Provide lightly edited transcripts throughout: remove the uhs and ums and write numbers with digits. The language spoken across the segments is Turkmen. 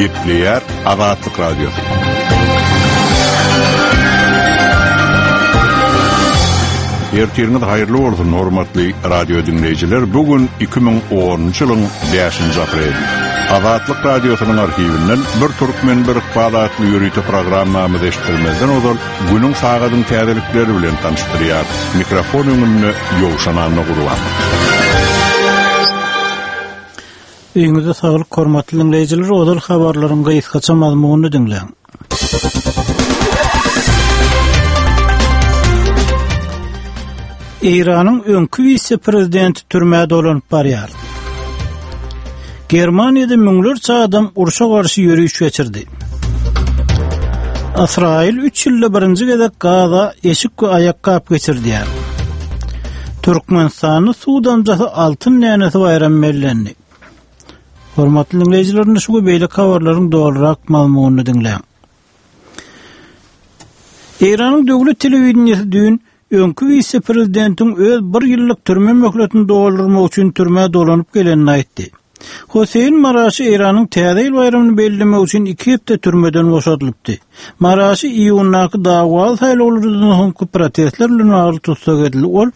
Gepleyer Azatlyk Radiosu. Ertiriniz hayırlı olsun hormatly radio dinleyijiler. Bugün 2010-njy ýylyň 5-nji aprel. Azatlyk Radiosynyň arhiwinden bir türkmen bir ykbalatly ýörüýte programmamy eşitdirmezden ozal günüň sagadyň täzelikleri bilen tanıştyrýar. Mikrofon öňünde ýowşanany gurýar. Eňizde saglyk hormatly dinleyijiler, ozal habarlaryň gaýtgaça mazmunyny dinleň. İran'ın öňkü vice-prezidenti türmäde olanyp barýar. Germaniýada müňlerçe adam urşa garşy ýörüýüş geçirdi. İsrail 3 ýylda birinji gezek Gaza eşik we aýakka geçirdiýär. Türkmenistanyň Sudanjasy altyn näňesi bayram bellendi. Hormatly dinleyijiler, şu beýle habarlaryň dogrurak mazmunyny dinleň. İran'ın döwlet telewizionyasy dün öňkü vice-prezidentiň öz 1 ýyllyk türme möhletini doldurmak üçin türmäde olanyp gelenini aýtdy. Hüseyin Maraşy İran'yň täze ýyl bayramyny bellemek üçin 2 hepde türmeden boşadylypdy. Maraşy iýundaky dagwal saýlawlaryndan soňky protestler bilen agyr tutsak edildi. Ol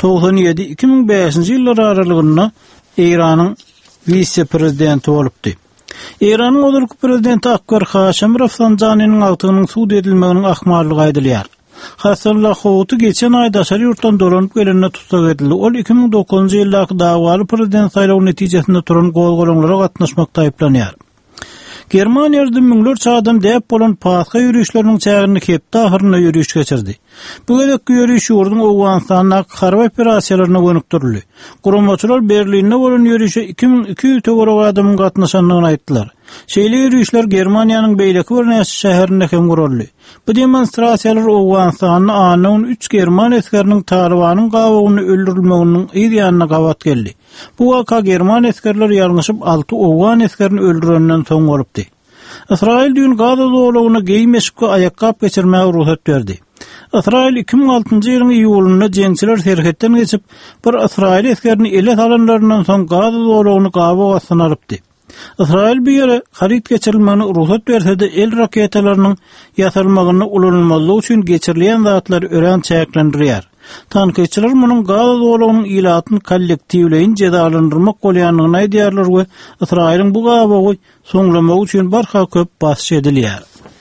97-2005-nji ýyllar aralygynda İran'yň vice-prezidenti bolupdy. İran'yň odurky prezidenti Akbar Haşim Rafsanjanyň agtynyň suud edilmeginiň ahmarlygy aýdylýar. Hasanla Howtu geçen ayda şäher ýurtdan dolanyp gelenine tutsak edildi. Ol 2009-njy ýyldaky dagwaly prezident saýlawy netijesinde turan gol-golanlara gatnaşmakda aýplanýar. Germaniýada müňlerçe adam däp bolan paska ýürüýüşleriniň çägini kepde ahyryna ýürüýüş geçirdi. Bu gezek ýürüýüş ýurdun Owganstanyň harby operasiýalaryna gönükdirildi. Guramaçylar Berlinde bolan ýürüýüşe 2200 töwerek adamyň gatnaşandygyny aýtdylar. Şeýle ýürüýüşler Germaniýanyň beýleki bir näçe şäherinde hem guruldy. Bu demonstrasiýalar Owganstanyň anyň 3 German eskeriniň Talibanyň gawagyny öldürilmeginiň ýa-da gawat geldi. Bu waka German eskerler ýarnyşyp 6 Owgan eskerini öldürenden soň bolupdy. İsrail dün Gaza dowlagyna geýmeşikde aýakka geçirmäge ruhsat berdi. İsrail 2006-njy ýylyň iýulynda jeňçiler serhetden geçip bir İsrail eskerini ele alanlaryndan soň Gaza dowlagyny gawa ostuna alypdy. İsrail bu ýere harit geçirilmegine ruhsat berse-de el raketalarynyň ýatyrmagyny ulanylmalygy üçin geçirilýän zatlar ören çäklendirýär. Tanqidçiler munyň Gaza dowlagynyň ilatyny kollektiwleýin jezalandyrmak bolýanyny aýdýarlar we İsrailiň bu gawagy soňlamak üçin barha köp basy edilýär.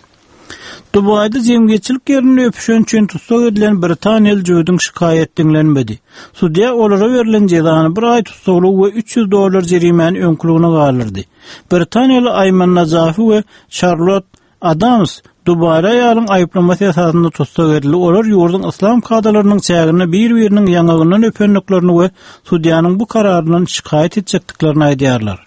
Dubayda zemgetçilik yerini öpüşen üçin tutsak edilen Britaniýaly joýdyň şikaýet dinlenmedi. Sudiýa olara berilen jezany 1 aý tutsaklyk we $300 jerimany öňküligine galdyrdy. Britaniýaly Ayman Najafi we Charlotte Adams Dubayda ýalyň aýplamasy esasynda tutsak edildi. Olar ýurdun islam kadalarynyň çägini bir-biriniň ýanagyndan öpenliklerini we sudiýanyň bu kararynyň şikaýet etjekdiklerini aýdýarlar.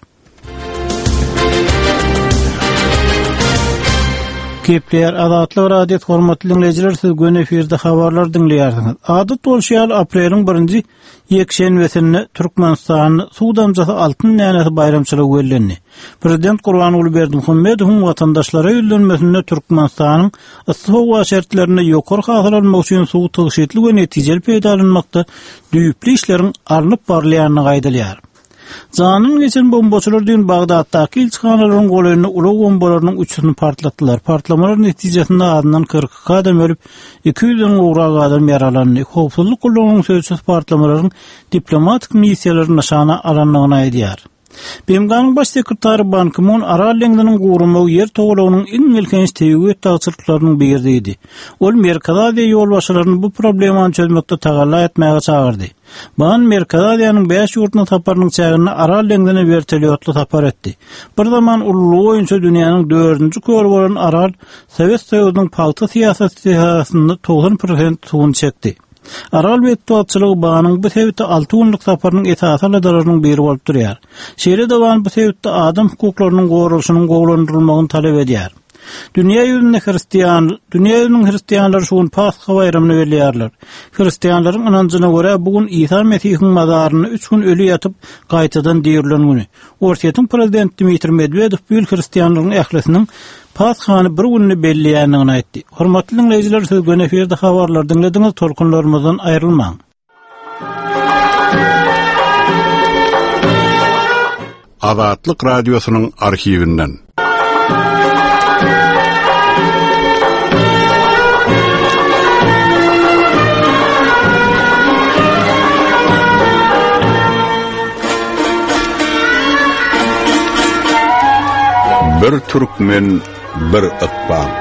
Gepleyer Azatlyk Radio hormatly dinleyijiler, siz gün efirde habarlar dinleýärsiňiz. Adat bolşýar apreliň 1-nji ýekşenbesinde Türkmenistanyň Sudanjasy altyn näňesi bayramçylygy bellendi. Prezident Gurbanuly Berdimuhammedowyň watandaşlara ýönelenmesinde Türkmenistanyň yssyk hawa şertlerini ýokary hasarlanmak üçin suw tygyşetli we netijeli peýdalanmakda düýüpli işleriň alınıp barlýanyny gaýdylýar. Zanyn geçen bombaçylar dün Bagdaddaky ilçhanalaryň golaryny ulag bombalarynyň üçünü partlatdylar. Partlamalar netijesinde adynan 40 adam ölüp 200-den ugrak adam ýaralandy. Howpsuzlyk gullugynyň sözsüz partlamaryň diplomatik missiýalaryny nişana alanlygyny aýdýar. BMG'nın baş sekretary Ban Ki-moon Aral deňiziniň gurulmagy ýer togalagynyň iň ilkinç teýigi taýsirçilarynyň biriydi. Ol Merkez Aziýa ýolbaşçylaryny bu problemy çözmekde tagalla etmäge çagyrdy. Ban Merkez Aziýanyň 5 ýurtuna taparnyň çägini Aral deňizine vertolýotly tapar etdi. Bir zaman ululugy boýunça dünýäniň 4-nji köri bolan Aral Sowet Soýuzynyň palty siýasatynda 90% suwuny çekdi. Aral bettuatçylygy banyň bu sebäpde 6 günlük saparynyň esasy aladarynyň biri bolup durýar. Şeýle dawan bu sebäpde adam hukuklarynyň gorulyşynyň gowlandyrylmagyny talep edýär. Dünýä ýüzünde hristiýanlar şuň Paska bayramyny belleýärler. Hristiýanlaryň inancına görä bugün İsa Mesihiň mazaryny 3 gün ölü ýatyp gaýtadan diýrilen güni. Ortaýyň prezident Dmitri Medvedew bu hristiýanlaryň ählisiniň Paskany bir günni belleýändigini aýtdy. Hormatly dinleyijiler, siz gün eferde habarlar dinlediňiz, tolkunlarymyzdan aýrylmaň. Azatlyk Radiosynyň arhiwinden Bir Türkmen, bir Iqbal.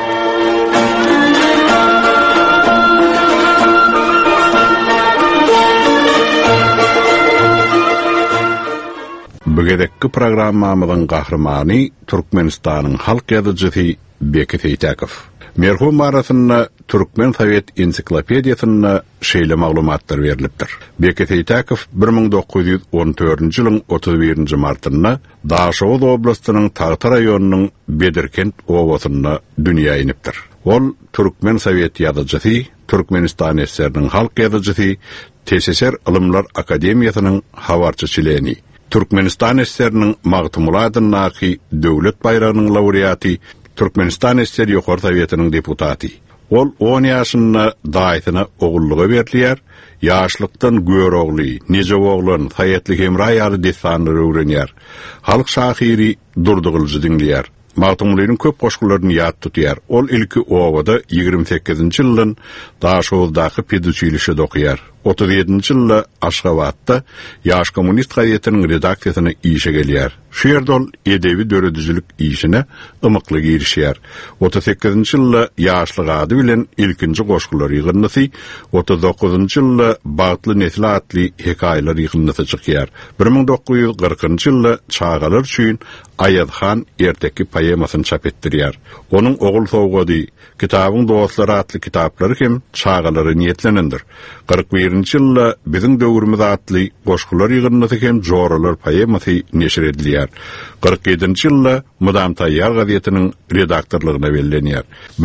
Bugünkü programmamyzyň gahrymany Türkmenistanyň halk ýazyjy Beki Seytakow. Merhum arasynda Türkmen Sowet ensiklopediýasyna şeýle maglumatlar berilipdir. Beki Seytakow 1914-nji ýylyň 31-nji martynda Daşow oblastynyň Tağta raýonunyň Bedirkent owasynda dünýä inipdir. Ol Türkmen Sowet ýazyjy, Türkmenistan SSR-niň halk ýazyjy, TSSR Ilymlar Akademiýasynyň habarçy çileni. Türkmenistan SSR-niň Magtumuladyn Naky döwlet bayragynyň laureaty, Türkmenistan SSR Ýokary Sowietynyň deputaty. Ol 10 ýaşynda daýatyna ogulluga berilýär, ýaşlykdan gör ogly, neje oglan, haýatly hemraýary destanlary öwrenýär. Halk şahyry Durdugyljy dinleýär. Magtumulyň köp goşgularyny ýat tutýar. Ol ilki owada 28-nji ýyldan Daşowdaky pedagogiýa okuýar. 37-nji ýylda Aşgabatda Ýaş Kommunist gazetynyň redaksiýasyna işe gelýär. Şu ýerde ol edebi döredüjülük işine ymykly girişýär. 38-nji ýylda ýaşlyk ady bilen ilkinji goşgulary ýygnasy, 39-njy ýylda Bagtly Nesil adly hekaýalar ýygnasy çykýar. 1940-njy ýylda çağalar üçin Ayadhan erteki poemasyny çap etdirýär. Onuň ogul sowgady Kitabyň dostlary adly kitaplary hem çağalary niýetlenendir. 41-nji ýylda Biziň döwrümiz adly goşgular ýygnasy hem joralar poemasy neşir edilýär. 47-nji ýylda Mudam Tayyar gazetynyň redaktorlygyna bellenýär.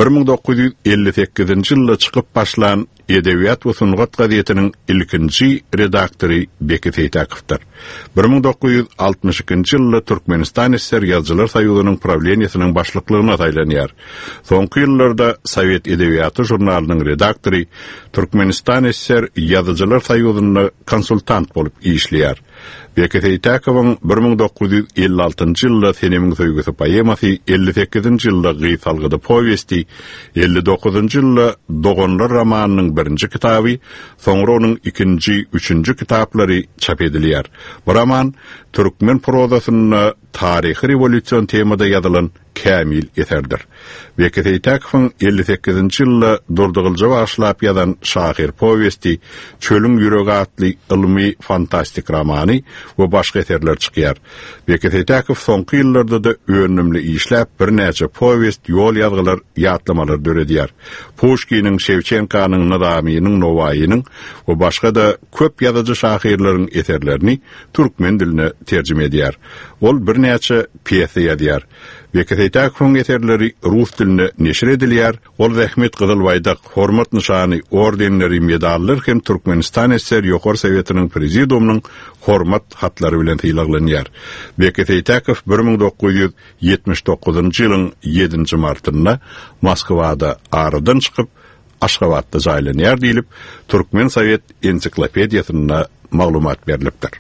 1958-nji ýylda çykyp başlan Edebiýat we Sungat gazetynyň ilkinji redaktory Beki Seytakowdyr. 1962-nji ýylda Türkmenistan SSR Ýazgylar Soýuzynyň prawleniýasynyň başlyklygyna taýlanýar. Soňky ýyllarda Sowet Edebiýaty jurnalynyň redaktory, Türkmenistan SSR Ýazgylar Soýuzyna konsultant bolup işleýär. Beki Seytakowyň 1956-njy ýylda Senemiň söýgüsi poemasy, 58-nji ýylda Gysalgyda powesti, 59-njy ýylda Dogonlar romanynyň birinji kitaby, soňra onuň ikinji, üçünji kitaplary çap edilýär. Bu roman Türkmen prozasyna taryhy rewolýusiýon temada ýazylan kämil eserdir. Beki Seytakowyň 58-nji ýylda Durdugylja başlap ýazan şahyr powesti, Çölüň ýüregi adly ilmi fantastik romany we başga eserler çykýar. Beki Seytakow soňky ýyllarda da öňümli işläp birnäçe powest, ýol ýazgylar, ýatlamalar döredýär. Pushkiniň, Şewçenkanyň, Nadamynyň, Novaýynyň we başga da köp ýazyjy şahyrlaryň eserlerini türkmen diline terjime edýär. Ol birnäçe pyesa ýazýar. Beki Seytakowyň eserleri rus diline neşir edilýär. Ol Rahmet Gydylbaýdak hormat nyşany, ordenleri, medallar hem Türkmenistan SSR Ýokary Sowietynyň prezidiumynyň hormat hatlary bilen tyýlaglanýar. Beki Seytakow 1979-njy ýylyň 7-nji martynda Moskwada aradan çykyp Aşgabatda jaýlanýar diýilip Türkmen Sowet ensiklopediýasyna maglumat berilipdir.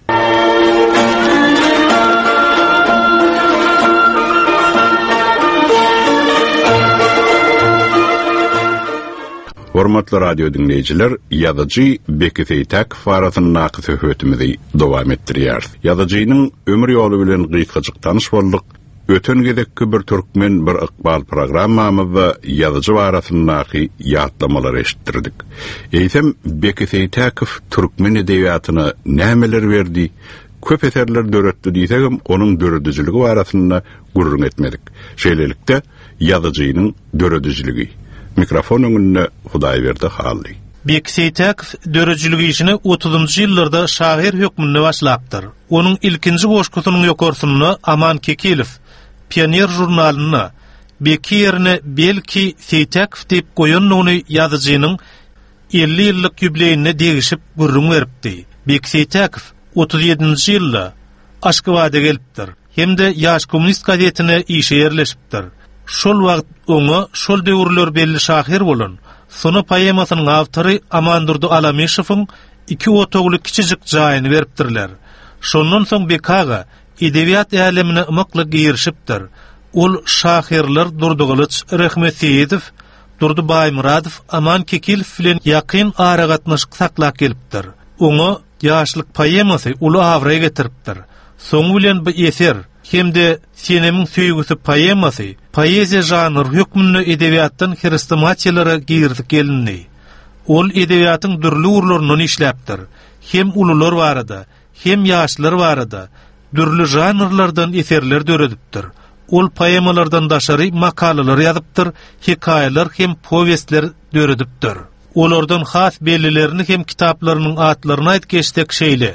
Hormatly radio dinleyijiler, ýazyjy Beki Seytakow arasyny naky söhbetimizi dowam etdirýär. Ýazyjynyň ömür ýoly bilen gykajyk tanyş boldyk. Öten gedekki bir Türkmen, bir Iqbal programmamyzda ýazyjy arasyny naky ýatlamalar eşitdirdik. Eýsem Beki Seytakow Türkmen edebiýatyna nämeler berdi? Köp eserler döretdi diýsegem, onuň döredijiligi arasyna gurrun etmedik. Şeýlelikde ýazyjynyň döredijiligi. Mikrofon öňünde Hudaýberdi Hally. Beki Seytakow döredijiligi işini 30-njy ýyllarda şahyr hökmünde başlapdyr. Onuň ilkinji goşgusynyň ýokarsyny Aman Kekilew Pioner jurnalyny Beki ýerine belki Seytakow diýip goýanlygyny ýazyjynyň 50 ýyllyk ýübileyine degişip gurrun beripdi. Beki Seytakow 37-nji ýylda Aşgabatda gelipdir. Hemde Ýaş Kommunist gazetyne işe ýerleşipdir. Şol wagt oňa şol döwürler belli şahyr bolan Sonu poemasynyň awtory Amandurdy Alameşowyň 2 otogly kiçijik jaýyny beripdirler. Şondan soň Bekaga edebiýat älemine ymykly girişipdir. ol şahirler Durdugylyç, Rehmet Seyidov, Durdu Baymuradov, Aman Kekilov bilen ýakyn aragatnaşyk saklap gelipdir. Oňa ýaşlyk poemasy uly awra getiripdir. Soň bilen bu eser hemde Senemiň söýgüsü poemasy poeziýa janr hökmünde edebiýatdan hrestomatiýalara girdi gelindi. Ol edebiýatyň dürli urlaryny işläpdir. Hem ulular barada, hem ýaşlar barada dürli janrlardan eserler döredipdir. Ol poemalardan daşary makalalar ýazypdyr, hikaýalar hem powestler döredipdir. Olardan has bellilerini hem kitaplarynyň atlaryny aýt geçdik şeýle.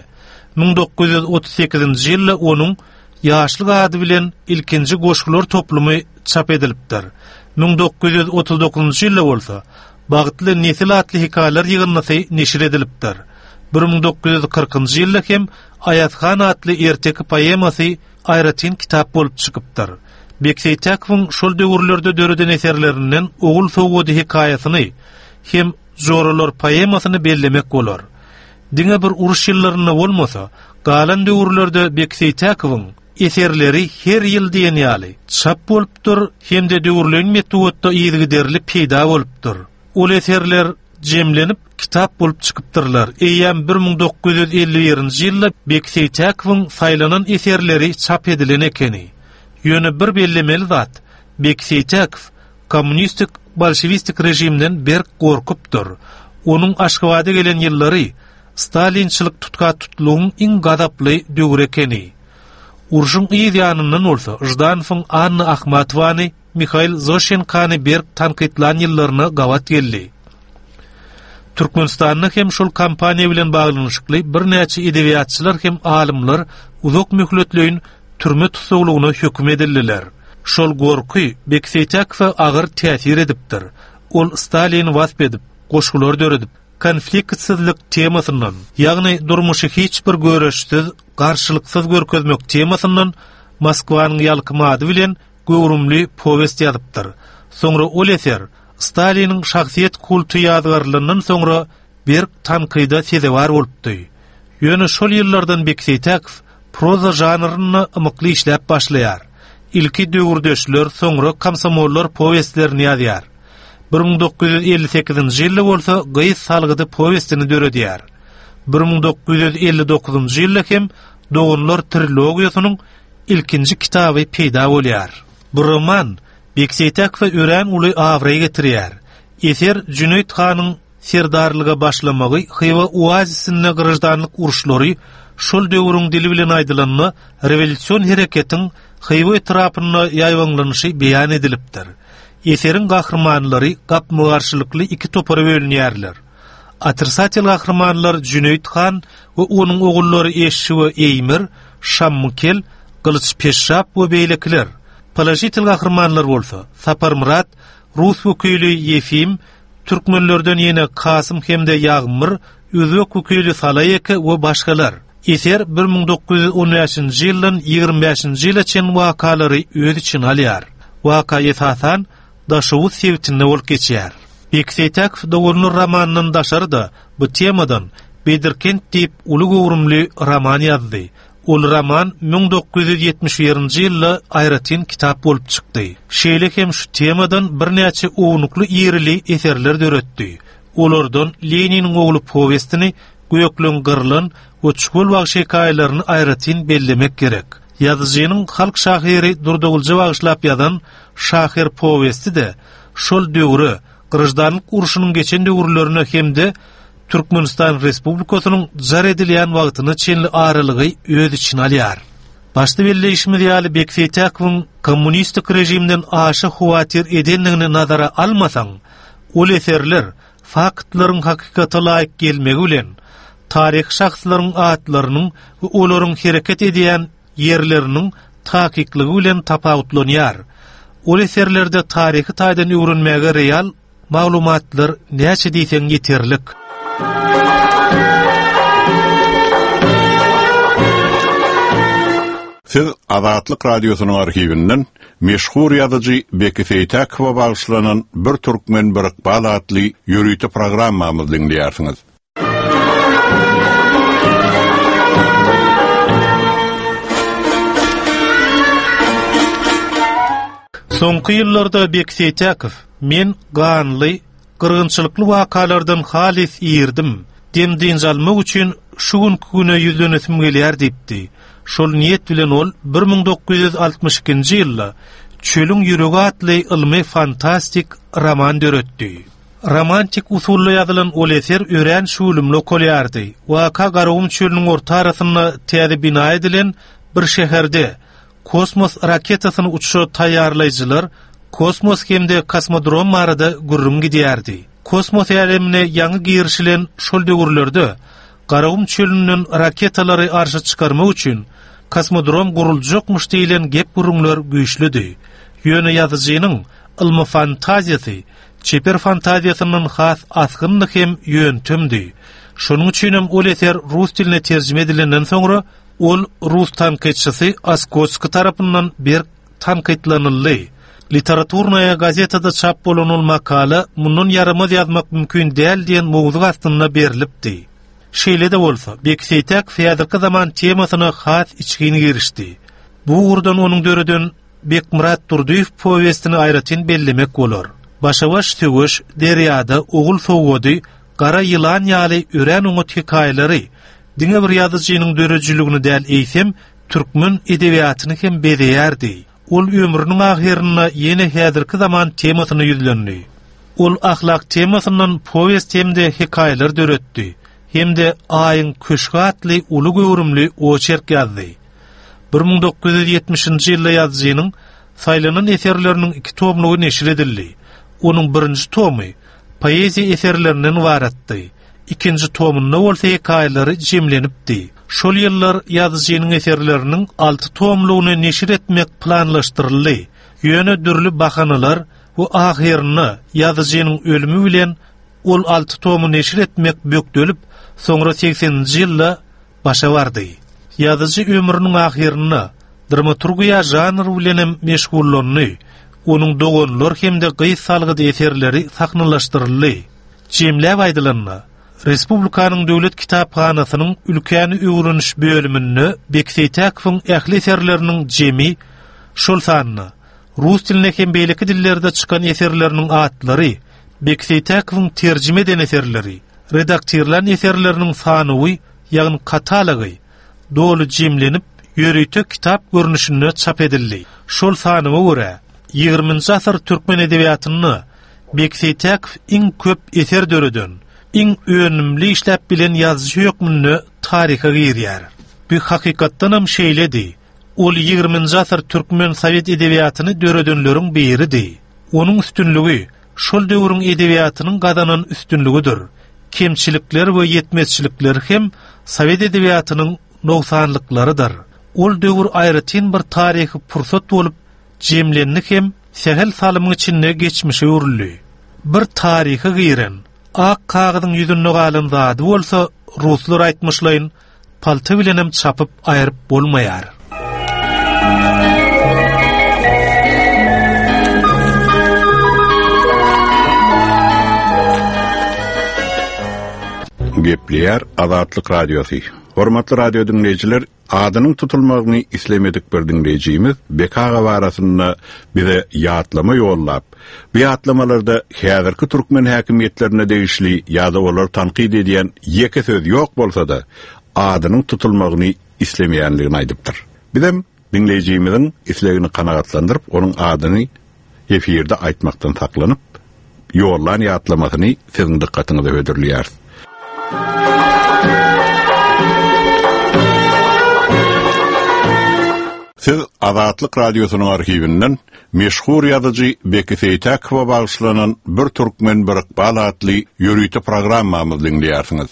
1938-nji ýylda onuň ýaşlyk ady bilen ilkinji goşgular toplumy çap edilipdir. 1939-nji ýylda bolsa Bagtly nesil atly hikaýalar ýygynnysy neşir edilipdir. 1940-njy ýylda hem Ayatxan atly erteki poemasy aýratyn kitap bolup çykypdyr. Bekseytakowyň şol döwürlerde döreden eserlerinden Ogul Sowgady hikaýasyny hem Zoralar poemasyny bellemek bolar. Diňe bir uruş ýyllaryna bolmasa, galan döwürlerde Bekseytakowyň eserleri her ýyl diýen ýaly çap bolupdyr, hemde döwürlüň metodda ýygyderli peýda bolupdyr. Ol eserler jemlenip kitap bolup çykypdyrlar. Eýem 1951-nji ýylda Bekseytakowyň saýlanan eserleri çap edilen ekeni. Ýöne bir bellemeli zat, Bekseytakow kommunistik bolşewistik rejimden berk gorkupdyr. Onuň Aşgabatda gelen ýyllary Stalinçilik tutka tutluğun iň gadaply döwür ekeni. Urjun ýa-da bolsa, Jdanowň Anna Akhmatowany, Mikhail Zoshenkany berk tanqidlan ýyllaryna gawat geldi. Türkmenistanyň hem şol kampaniýa bilen baglanyşykly bir näçe edebiýatçylar hem alymlar uzak möhletleýin türme tutuluguna hökm edildiler. Şol gorky Bekseytakowa agyr täsir edipdir. Ol Stalin wasp edip, goşgular döredip, konfliktsizlik temasyndan, ýagny durmuşy hiç bir göreşsiz, garşylyksyz görkezmek temasyndan Moskwanyň ýalkymady bilen göwrümli powest ýazypdyr. Soňra ol eser Stalin'in şahsiyet kultu ýazgarlygyndan soňra bir tanqyda sezewar bolupdy. Ýöne şol ýyllardan Bekseytakow proza janryny ymykly işläp başlaýar. İlki döwürdeşler, soňra komsomollar powestlerini ýazýar. 1958-nji ýylda bolsa Gyýs salgydy powestini döredýär. 1959-njy ýylda hem Dogunlar trilogiýasynyň ilkinji kitaby peýda bolýar. Bu roman Bekseytakowa ören uly awra getirýär. Eser Cüneyt Hanyň serdarlyga başlamagy Xiva oazisinde gyrjdanlyk uruşlary şol döwrüň dili bilen aýdylanyny rewolýusiýon hereketiň Xiva etrapyna ýaýwanlanyşy beýan edilipdir. Eserin gahrmanlary gapmygarşylykly iki topara bölünýärler. Atyrsatyl gahrmanlar Cüneyt Han we onuň ogullary Eşşi we Eýmir, Şammukel, Gylyç Peşşap we beýlekler. Palajitil gahrmanlar bolsa Sapar Murat, Rus wekili Yefim, türkmenlerden ýene Kasym hemde Ýagmyr, Özbek wekili Salayeke we başgalar. Eser 1915-nji ýyldan 25-nji ýyla çen wakalary öz için alýar. Waka esasan daşawy sevtinde bolup geçýär. Bekseytakow Dogunlar romanynyň daşary da bu temadan Bedirkent diýip uly gowrumly roman ýazdy. Ol roman 1971-nji ýylda aýratyn kitap bolup çykdy. Şeýle hem şu temadan bir näçe ownukly ýerli eserler döretdi. Olardan Leniniň ogly powestini, Göýeklen gyrlan we Çukul wagt hekaýalaryny aýratyn bellemek gerek. Ýazyjynyň halk şahyry Durdugulja bagyşlap ýazan Şahir powesti de şol döwri gyrjdanlyk uruşynyň geçen döwürlerine hemde Türkmenistan Respublikasynyň jar edilýän wagtyny çenli aralygy öz için alýar. Başda belleşme ýaly Bekseytakowyň kommunistik rejimden aşy huwatir edenligini nazara almasaň, ol eserler faktlaryň hakykata laýyk gelmegi bilen taryh şahslaryň atlarynyň we olaryň hereket edýän ýerleriniň takykligi bilen tapawutlanýar. Ol eserlerde taryhy taýdan öwrenmäge real maglumatlar näçe diýseň ýeterlik. Siz Azatlyk radiosynyň arhiwinden meşhur ýazyjy Bekseytakowa bagyşlanan bir türkmen bir iqbal adly ýörüýte programmamyzy dinleýärsiňiz. Soňky ýyllarda Bekseytäkow men ganly, gyrgynçylykly wakalardan halis ýerdim. Demdiň zalmak üçin şu günküne ýüzlenesim gelýär diýipdi. Şol niýet bilen ol 1962-nji ýylda Çölüň ýüregi atly ilmi fantastik roman döretdi. Romantik usulla ýazylan ol eser ören şulumly okulýardy. Waka Garawum çölüniň orta arasynda täze bina edilen bir şäherde kosmos raketasyny uçuşa taýýarlaýjylar kosmos hemde kosmodrom marada gurrun gidýärdi. Kosmos ýalemine ýangy girişilen şol döwürlerde Garawum çölüniň raketalary arşa çykarmak üçin kosmodrom guruljokmuş diýilen gep gurrunlar güýçlüdi. Ýöne ýazyjynyň ilmi fantaziýasy çeper fantaziýasynyň has asgynlyk hem ýöntemdi. Şonuň üçin hem ol eser rus diline terjime edilenden soňra ol rus tanqidçisi Askotsky tarapyndan bir tanqidlanyldy. Literaturnaýa gazetada çap bolan ol makala mundan ýaramaz ýazmak mümkin däl diýen mowzuw aslynda berilipdi. Şeýle de bolsa, Bekseytäkow ýazarky zaman temasyna has içgini girişdi. Bu urdan onuň döreden Bekmurat Durduýew powestini aýratyn bellemek bolar. Başabaş töwüş, derýada ogul sowgady, gara ýylan ýaly ören umut hikaýalary, diňe bir ýazyjynyň dörejligini däl eýsem, türkmen edebiýatyny hem bedeýärdi. Ol ömrüniň ahyrynda ýene häzirki zaman temasyna ýüzlendi. Ol ahlak temasyndan powest hemde hikaýalar döretdi. Hemde aýyň köşke atly uly göwrümli oçerk ýazdy. 1970-nji ýylda ýazyjynyň saýlanan eserleriniň 2 tomlugy neşir edildi. Onuň birinji tomy poeziýa eserlerinden ibaratdy. Ikinji tomunda bolsa hikaýalary jemlenipdi. Şol ýyllar ýazyjynyň eserleriniň 6 tomlugyny neşir etmek planlaşdyryldy. Ýöne dürli bahanalar we ahyrynda ýazyjynyň ölümi bilen ol 6 tomu neşir etmek bökdölüp, soňra 80-nji ýylda başa bardy. Ýazyjy ömrüniň ahyrynda dramaturgiýa janry bilen meşgullandy. Onuň dogonlar hemde gys salgydy eserleri saknalaşdyryldy. Jemläp aýdylanma. Respublikanyň döwlet kitapxanasynyň ülkäni öwreniş bölümini Bekseytäkowyň ähli eserleriniň jemi şol sanny. Rus diline hem beýleki dillerde çykan eserleriniň atlary, Bekseytäkowyň terjime eden eserleri, redaktorlaryň eserleriniň sanywy, ýagny katalogy dolu jemlenip ýöreýte kitap görnüşinde çap edildi. Şol sanyma görä 20-nji asyr türkmen edebiýatyny Bekseytäkow iň köp eser döreden, iň önümli işläp bilen ýazyjy hökmüne taryha girýär. Bu hakykatdan hem şeýledi. Ol 20-nji asyr türkmen sowet edebiýatyny döredenleriň biridi. Onuň üstünlügi şol döwrüň edebiýatynyň gadanan üstünligidir. Kemçilikler we ýetmezçilikler hem sowet edebiýatynyň noksanlyklarydyr. Ol döwür aýratyn bir taryhy pursat bolup jemlendik hem sehel salymyň içinde geçmişe urildi. Bir taryhy giren ak kagydyň ýüzünde galan zady bolsa ruslar aýtmyşlaýyn palty bilen hem çapyp aýryp bolmaýar. Gepleýär Azatlyk Radiosi. Hormatly radio dinleýijiler, adynyň tutulmagyny islemedik bir dinleýijimiz Bekaga barasynda bize ýatlama ýollap, bu ýatlamalarda häzirki türkmen häkimiýetlerine degişli ýa-da olar tanqid edýän ýeke söz ýok bolsa-da, adynyň tutulmagyny islemeýänligini aýdypdyr. Bizem dinleýijimiziň islegini kanagatlandyryp, onuň adyny efirde aýtmakdan saklanyp, ýollan ýatlamasyny siziň dikkatiňize ödürlýär. Siz Azatlyk Radiosynyň arhiwinden meşhur ýazyjy Bekseytäkowa bagyşlanan bir türkmen bir iqbal atly ýörüýte programmamyzy dinleýärsiňiz.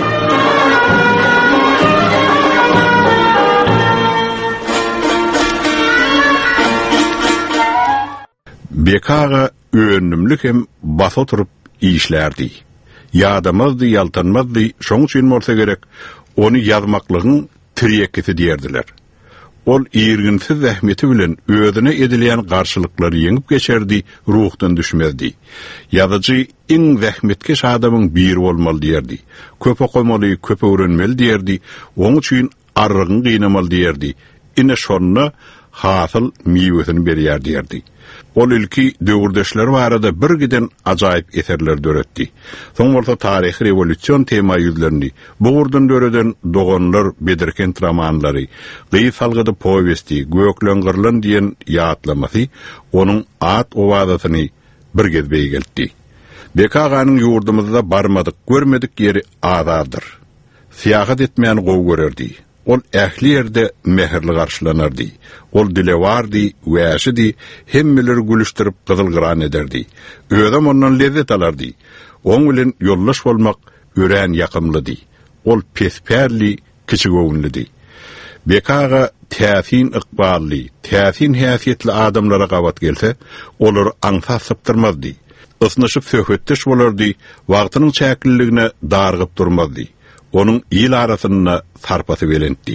Bekaga önümlük hem basa oturup işlerdi. Ýadamazdy, ýaltanmazdy, şoň üçin bolsa gerek, onu ýazmaklygyň tirýekisi diýerdiler. Ol ýerginsiz zähmeti bilen özüne edilýän garşylyklary ýeňip geçerdi, ruhdan düşmezdi. Ýazyjy iň zähmetkeş adamyň biri bolmaly diýerdi. Köp okamaly, köp öwrenmeli diýerdi. Oň üçin arrygyny gynamaly diýerdi. Ine şonda hasıl miwetini berýär diýerdi. Ol ilki döwürdeşler barada bir giden ajaýyp eserler döretdi. Soňra taryhy rewolýusiýon tema ýüzlerini, buğurdan döreden dogonlar bedirken romanlary, gyýy salgydy powesti, gökleňgirlen diýen ýatlamasy onuň at owadasyny bir gez beýgeldi. BKG'nın ýurdumyzda barmadyk, görmedik ýeri azadyr. Siýahat etmeýän gowy görerdi. Ol ähli ýerde mehirli garşylanardy. Ol dilewardy, wäşidi, hemmeler gülüşdirip gyzylgyran ederdi. Ödem ondan lezzet alardy. Oň bilen ýollaş bolmak örän ýakymlydy. Ol pesperli, kiçi göwnlidi. BKG täsin ykbally, täsin häsiýetli adamlara gawat gelse, olar aňsa sypdyrmazdy. Isnaşyp söhbetdeş bolardy, wagtynyň çäkilligine dargyp durmazdy. Onun il arasına sarpası belentdi.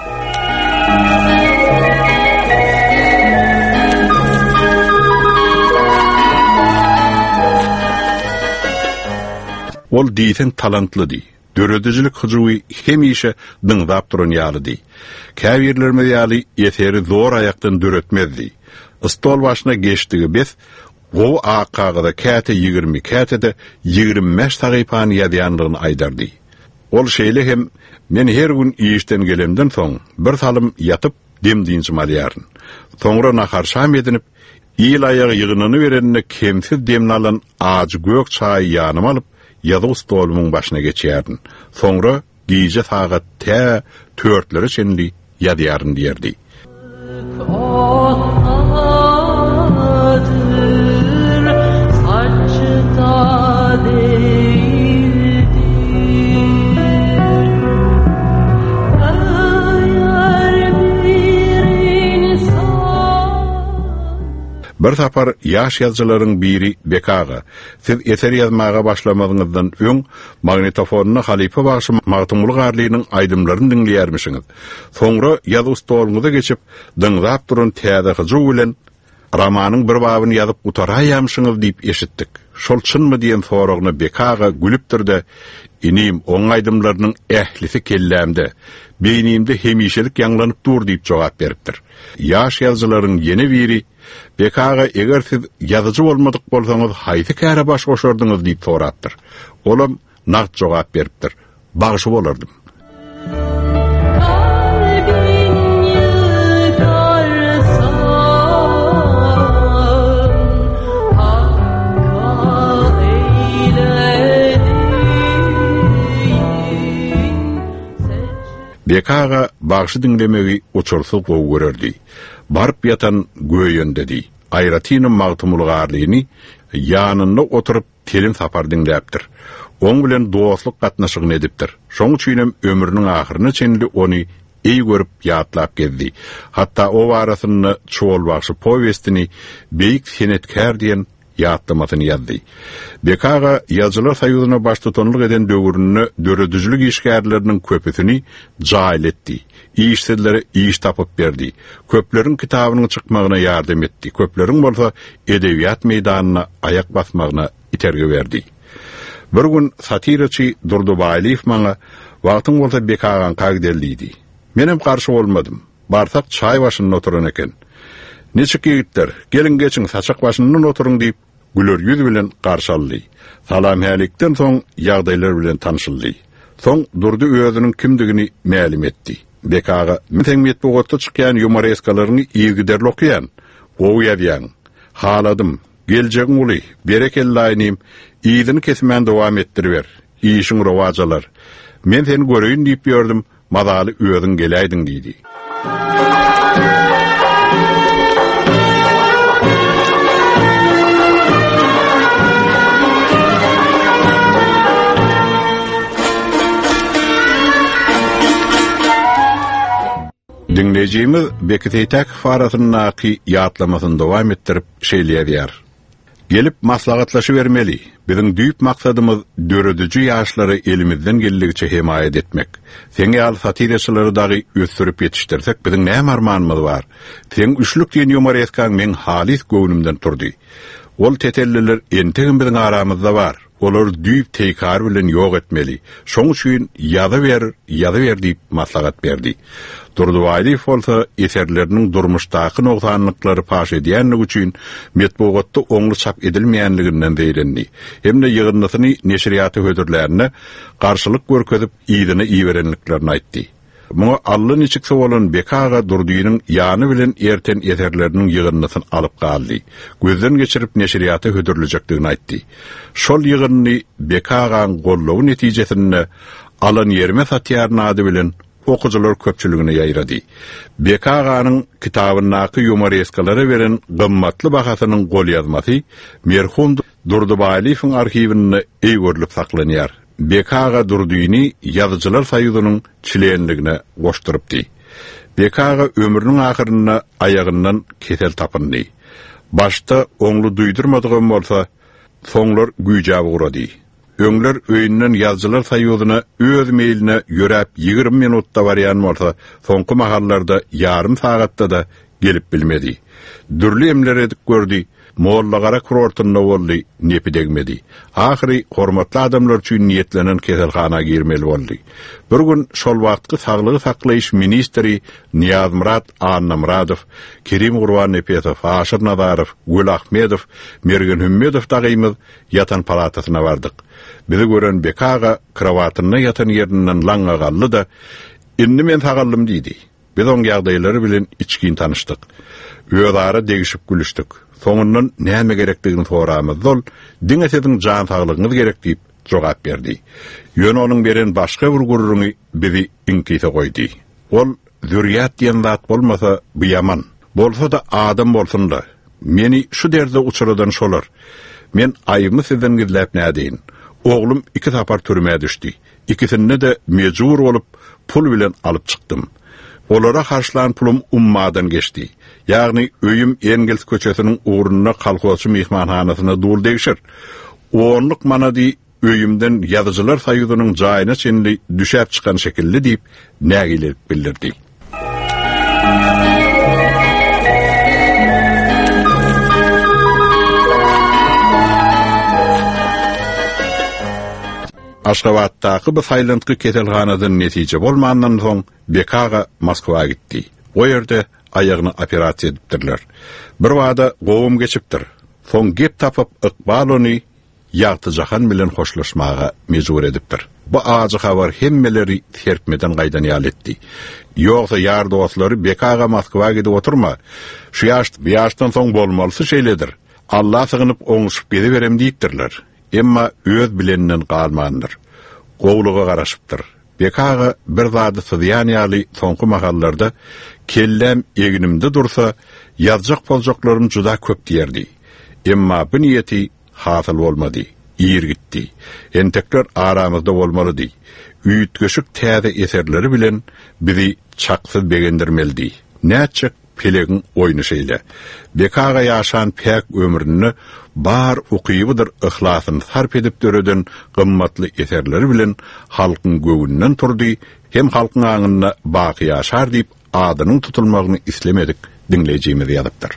Ol diýsen talantlydy. Döredijilik hyjy hemişe dıňdap duran ýalydy. Käbirlerme ýaly ýeteri zor aýakdan döretmezdi. Stol başyna geçdigi bes gowy akagda käte 20, kätede 25 sagypany ýazýanlygyny aýdardy. Ol şeýle hem men her gün işten gelemden soň bir salym yatyp demdiňçi malýaryn. Soňra nahar şam edinip il aýagy ýygynyny berenine kemsiz demni alan aç gök çaý ýanyma alyp ýazy stolumyň başyna geçýärdim. Soňra giýje sagat 4lere çenli ýazýaryn diýerdi. Bir tapar yaş yazıcıların biri BKG. Siz eser yazmağa başlamadyňyzdan öň magnetofonuny Halipa başı Magtymul Garlynyň aýdymlaryny dinleýärmişiňiz. Soňra ýazy stoluňyza geçip dıňdap duran täze hyjy bilen romanyň bir babyny ýazyp utaraýamşyňyz diýip eşitdik. Şol çynmy diýen soragyny BKG gülüpdirde, inim oň aýdymlarynyň ählisi kellämde, beýnimde hemişelik ýanglanyp dur diýip jogap beripdir. Yaş yazıcılaryň ýene biri BKG eger siz ýazyjy bolmadyk bolsaňyz haýsy käre baş goşardyňyz diýip sorapdyr. Olam nagt jogap beripdir. Bagyşy bolardym. BKG bagyşy dinlemegi uçursyz gowy görerdi. Barıp yatan göýendedi. Aýratynyň Magtymul Garlyny ýanynda oturup telin sapar dinläpdir. Oň bilen dostluk gatnaşygyny edipdir. Şoň üçin ömrüniň ahyryna çenli ony eý görüp ýatlap gezdi. Hatda o warasyny çoğul bagşy powestini beýik senetkär diýen ýatlamasyny ýazdy. BKG ýazgylar saýyzyna baş tutanlyk eden döwrüni döredijilik işgärleriniň köpüsini jaýyl etdi. İşsizlere iş tapıp berdi. Köpleriň kitabynyň çykmagyna ýardam etdi. Köpleriň bolsa edebiýat meýdanyna ayak basmagyna iterge berdi. Bir gün satiraçy Durdubaýlyw maňa wagtyň bolsa BKG'ň kagdeldiydi. Menem garşy bolmadym. Barsak çaý başynda oturan eken. Neçik ýigitler, gelin geçin saçak başyndan oturuň diýip güler ýüz bilen garşy aldy. Salam hälikden soň ýagdaýlar bilen tanışyldy. Soň Durdu özüniň kimdigini mälim etdi. BKG metemiyet bogotda çykýan humoreskalaryny ýygyderli okýan, gowy ýazýan. Haladym, geljegin uly, berekelli aýnym, ýygyny kesmän dowam etdirber. Işiň rowajalar. Men seni göreýin diýip ýördüm, mazaly özüň geläýdiň diýdi. Dinleyicimiz Bekiteytek farasynyňky ýatlamasyny dowam etdirip şeýleýär. Gelip maslahatlaşy bermeli. Biziň düýp maksadymyz dörediji ýaşlary elimizden geldigiçe himayet etmek. Seňe al satiraçylary dagy ösürip ýetişdirsek, biziň näme armanymyz bar? Seň üçlük diýen humoreskaň men halis göwnümden turdy. Ol tetelliler entegin biziň aramyzda bar. olar düýp teýkar bilen ýok etmeli. Şoň üçin ýaza ber diýip maslahat berdi. Durduwaýly bolsa eserleriniň durmuşdaky noksanlyklary paş edýänligi üçin metbuatda oňly çap edilmeýänliginden beýlendi. Hemde ýygynlysyny neşriýaty hödürlerine garşylyk görkezip ýygyny iýberenliklerini aýtdy. Muňa allyn içikse bolan Bekaga Durduýynyň ýany bilen erten eserleriniň ýygynlysyny alyp galdy. Gözden geçirip neşriýaty hödürlejekdigini aýtdy. Şol ýygyny Bekagaň gollawy netijesinde alan ýerme satýarny ady bilen okujular köpçüligine ýaýrady. Bekaganyň kitabynaky yumoreskalary beren gymmatly bahasynyň gol ýazmasy merhum Durdubaýlyň arhiwinde eýgörlük saklanýar. Bekaga Durduýyny ýazyjylar saýydynyň çilenligine goşdurypdy. Bekaga ömrüniň ahyryna aýagyndan kesel tapyndy. Başta oňly duýdurmadygym bolsa, soňlar güýjäp urady. Öňler öýünden ýazyjylar saýydyna öz meýline ýörep 20 minutda barýan bolsa, soňky mahallarda ýarym sagatda da gelip bilmedi. Dürli emler edip gördi. Mollagara kurortunda boldy, nepi degmedi. Ahiri hormatly adamlar üçin niýetlenen keselhana girmeli boldy. Bir gün şol wagtky saglygy saklaýyş ministri Niyazmurad Annamuradow, Kerim Gurban Epetow, Aşyr Nazarow, Gül Ahmedow, Mergen Hümmedow dagymyz ýatan palatasyna bardyk. Bizi gören Bekaga krawatyny ýatan ýerinden laňa galdy da, "Indi men sagallym" diýdi. Biz oň ýagdaýlary bilen içkin tanışdyk. Öýdary degişip gülüşdik. Soňundan näme gerekdigini soramyz dol, diňe sizin jan saglygyňyz gerek diýip jogap berdi. Ýöne onuň beren başga bir gurruny bizi iňkise goýdy. Ol zürriýat diýen zat bolmasa bu ýaman. Bolsa da adam bolsun da. Meni şu derde uçuradan şolar. Men aýymy sizden gizläp nädeýin. Oglum 2 tapar türmäge düşdi. İkisinde de mejbur bolup pul bilen alyp çykdym. Olara karşılan pulum ummadan geçti. Yani öýüm Engels köçesiniň uğruna kalkoçy mehmanhanasyna dur degişir. Onluk manady öýümden ýazyjylar saýydynyň jaýyna çenli düşäp çykan şekilli diýip nägiler bildirdi. Aşgabatdaky bu saýlantky keselhanadan netije bolmandan soň Bekaga Moskwaga gitdi. O ýerde aýagyny operasiýa edipdirler. Bir wada gowum geçipdir. Soň gep tapyp Iqbal ony ýagty jahan bilen hoşlaşmaga mejbur edipdir. Bu aýy habar hemmeleri terpmeden gaýdan ýaletdi. Ýogsa ýar dostlary Bekaga Moskwaga gidip oturma. Şu ýaşdan soň bolmalysy şeýledir. Allah sygynyp oňuşup gede berem diýipdirler. Emma öz bilenden galmandyr. Gowluga garaşypdyr. Bekaga bir zady sydýan ýaly soňky mahallarda kellem eginimde dursa, ýazjak boljaklarym juda köp diýerdi. Emma bu niýeti hasyl bolmady. Ýer gitdi. Entekler aramyzda bolmalydy. Üýtgeşik täze eserleri bilen bizi çaksyz begendirmeldi. Näçe pelegin oýnuşyla. Bekaga ýaşan pek ömrüni bar ukybydyr ihlasyn sarp edip döreden gymmatly eserleri bilen halkyň göwünden turdy, hem halkyň aňyna baky ýaşar diýip adynyň tutulmagyny islemedik dinleýijimiz ýazypdyr.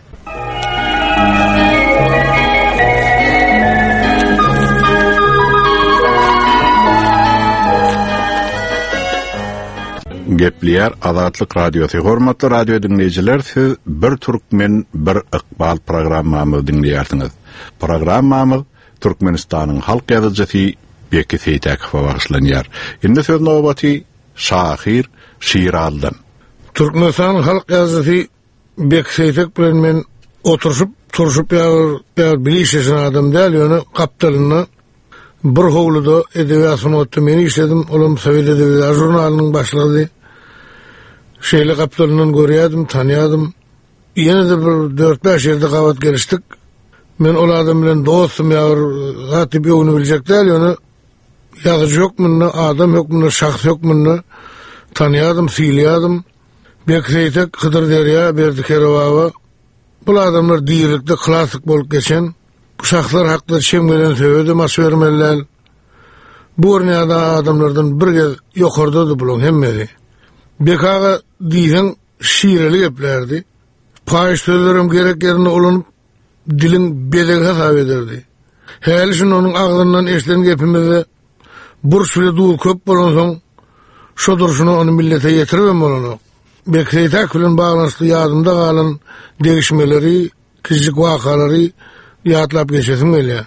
Gepliýär Azatlyk Radiosu hormatly radio dinleýijiler, siz bir Türkmen bir Iqbal programmamy dinleýärsiňiz. Programmamy Türkmenistanyň halk ýazyjysy Beki Seytakowa bagşlanýar. Indi söz nowbaty Şahir Şiraldan. Türkmenistan halk ýazyjysy Beki Seytak bilen men turşup ýa bilişen adam däl, ýöne kaptalyny bir howluda edebiýat sanaty meni işledim. Olam Sovet Edebiýat jurnalynyň başlady. Şeýle kaptalynyň görýärdim, tanýardım. Ýene de bir 4-5 ýerde gawat gelişdik. Men ol adam bilen dostum ýa gatyp ýogyny biljek däl, ýöne ýazyjy ýokmunda, adam ýokmunda, şahs ýokmunda tanýardım, syýlýardım. Bekreytek, Hydyr Derýa, Berdikerowa. Bu adamlar diýerlikde klasyk bolup geçen. Bu şahslar hakda şemgelen söýedi, maşvermeler. Bu örnäde adamlardan bir gez ýokarda bulan hemmeli. Bekaga diýen şiirli geplerdi. Paýş sözlerim gerek ýerine olunup dilin bedege hasap ederdi. Hälişin onun ağzından eşlen gepimizi burs bile duğul köp bolan soň şo duruşunu onu millete yetirmem bolany. Bekseytak bilen bağlanışly ýadymda galan degişmeleri, kizlik wakalary ýatlap geçesim gelýär.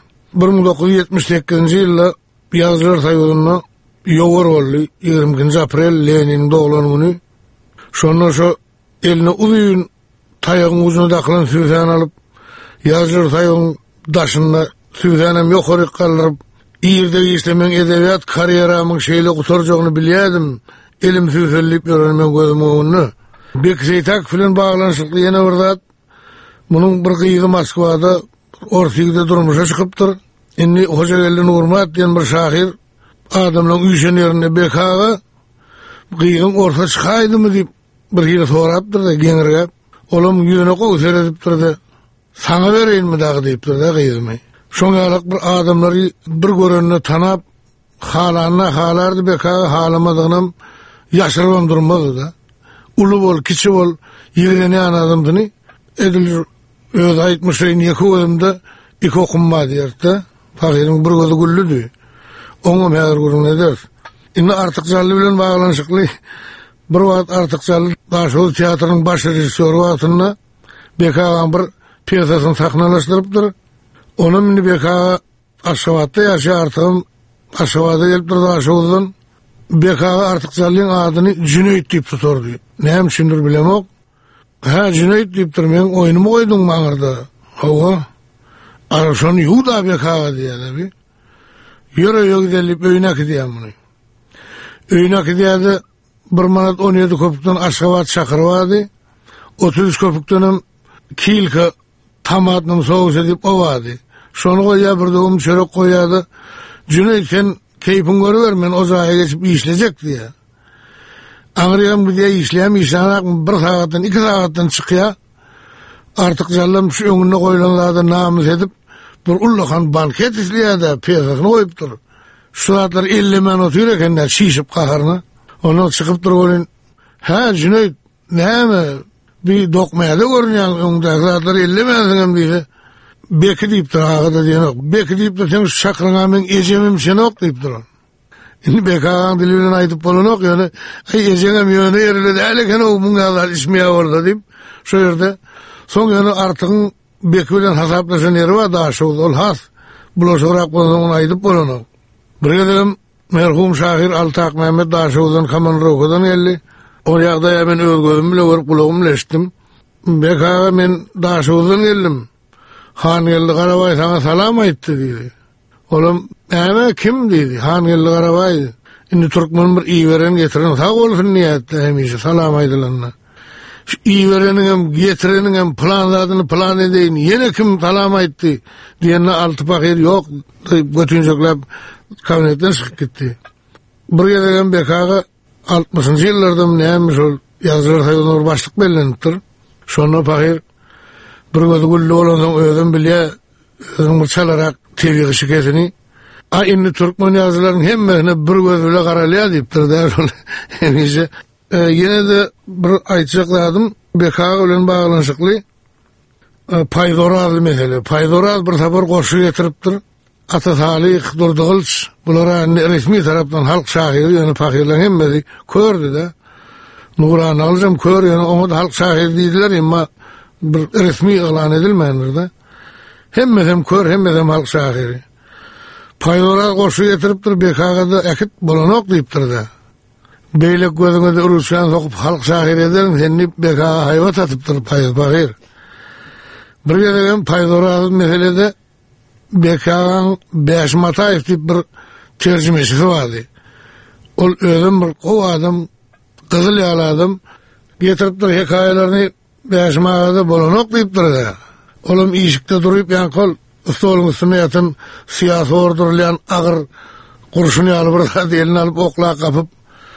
1978-nji ýylda Ýazgylar Soýuzyna ýowar boldy. 20 aprel Lenin doglan güni. Şondan şo eline uzun taýagyň uzuny daklan süýsen alyp Ýazgylar Soýuzynyň daşynda süýsenem ýokary galyp ýerde işlemen edebiýat karyeramyň şeýle gutarjagyny bilýärdim. Elim süýselip ýörenmen gözüm öňünde. Bekseytak bilen baglanşykly ýene bir zat. Munyň bir gyýy Moskwada ortaýda durmuşa çykypdyr. Indi Hojagelli Nurmat diýen bir şahyr adamlaryň üýşen ýerine bekaga gyýyň orta çykaýdymy diýip bir ýere sorapdyr da geňirgep. Olam ýöne gowy seredipdirdi. Saňa bereýinmi dagy diýipdir da gyýymy. Şoňalyk bir adamlary bir görende tanap halana halardy bekaga halamadygnam ýaşyryp durmady da. Ulu bol, kiçi bol, ýigrenýän adamdyny edilir öz aýtmyşyny ýekewimde iki okunma diýerdi. Pagyryň bir gözü güllüdi. Oňa häzir görünýär. Indi Artykjaly bilen baglanşykly bir wagt Artykjaly Daşow teatrynyň baş rejissöri wagtynda bekaga bir pýesasyny sahnalaşdyrypdyr. Onun mini bekaga Aşgabatda ýaşartym. Aşgabata gelip durdy Daşowdan. Bekaga Artykjalyň adyny Cüneyt diýip tuturdy. Näme şundur bilemok. Ha Cüneyt diýipdir, men oýnumy goýdum maňarda. Hawa. Arşony ýuda bekaga diýýärdi. Ýöre ýögdelip öýnek diýýär muny. Öýnek diýýärdi. 1 manat 17 köpükden Aşgabat şakyrypdy. 30 köpükden kilka tamatnym sowus edip owady. Şonu goýýar bir dogum çörek goýýardy. Cüneyt sen keyfin görüver, men o zahya geçip işleyecek diye. Ağrıyam bir diye işleyem, işleyemek 1 saatdan 2 saatdan çıkıyor. Artık canlım şu önüne koyulanlarda namız edip bir ullakan banket işleye de piyasasını koyup durur. Şu saatler 50 men otuyor ekenler şişip kaharına. Ondan çıkıp durur. Ha Cüneyt ne bir dokmaya da görünüyor. Önünde saatler 50 men diye. Beki deyip dur ağada diyen ok. Beki deyip dur sen şakrına men ecemim sen ok deyip dur. Şimdi beki ağan dilinden aytıp bolun ok yani. Ay ecenem yöne yerine de eleken o bungalar ismiye orada deyip. Şu yerde. Son yani artığın beki bilen hasaplaşan yeri var daha şu ol has. Bulaşırak bolun aytıp bolun ok. Buraya dedim merhum şahir Altak Mehmet Daşoğlu'dan Kamanlı okudan geldi. O yağda ya ben özgözüm bile var kulağım leştim. Beki ağa men Daşoğlu'dan geldim. Han geldi Karabay sana salam ayttı dedi. Oğlum kim dedi. Han geldi Karabay. Indi Türkmen bir iyi veren getiren sağ olsun niyette hemişe salam aydılanlar. Şu iyi verenin hem getirenin hem planladığını plan edeyim. Yine kim salam ayttı diyenle altı pakir yok. Götünecekler kabinetten çıkıp gitti. Buraya degen bekaga 60. yıllardan neymiş ol Ýazgylar Soýuzyna başlyk bellenipdir. Şonu pakir bir gözü güllü olan özüm bilye özüm çalarak TV şikayetini indi Türkmen yazılarının hemmesine bir gözüyle karalaya deyiptir der. Hemişe yine de bir aytacaklardım beka bilen bağlanışıklı paydoraz mesele. Paydoraz bir sefer koşu getiriptir. Ata Salih Durdugulç bulara resmi taraftan halk şahidi yani fakirlerin hemmesi kördü de Nuran alacağım kör yani onu da halk şahidi dediler ama bir resmi ilan edilmeyendir de hemmesem kör hemmesem halk şahidi. Paydoraz koşu getiriptir bekaga da ekit bulanok deyiptir de. Beylek gözüne de uruşan sokup halk şahidi ederim seni bekaga hayvat atıptır paydoraz. Bir gelen paydoraz meselede Bekan Beş Matayev tip bir tercümesi vardı. O özüm bir o adam kızıl yağlı adam getirip dur hikayelerini Beş Matayev'de bulunuk deyip durdu. Oğlum iyişikte durup yan kol stolun üstüne yatın siyasi ordurlayan ağır kurşunu alıp elini alıp okla kapıp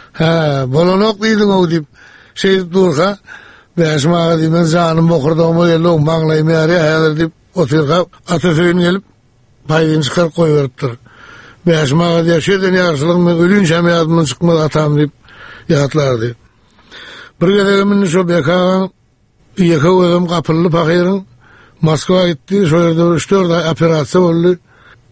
bulunuk deydin o deyip durka Beş Matayev ben canım okurdağımı geldi o mağlayım yarıya hayalır deyip oturka Atatürk'ün gelip paydını çıkar koyuveriptir. Beşmağa diye şeyden yarışılığım ben ölünce hayatımdan çıkmadı atam deyip yatlardı. Bir gedeğimin şu bekağın yıka özüm kapıllı pakirin Moskva gitti. Şu yerde 3-4 ay operasyon oldu.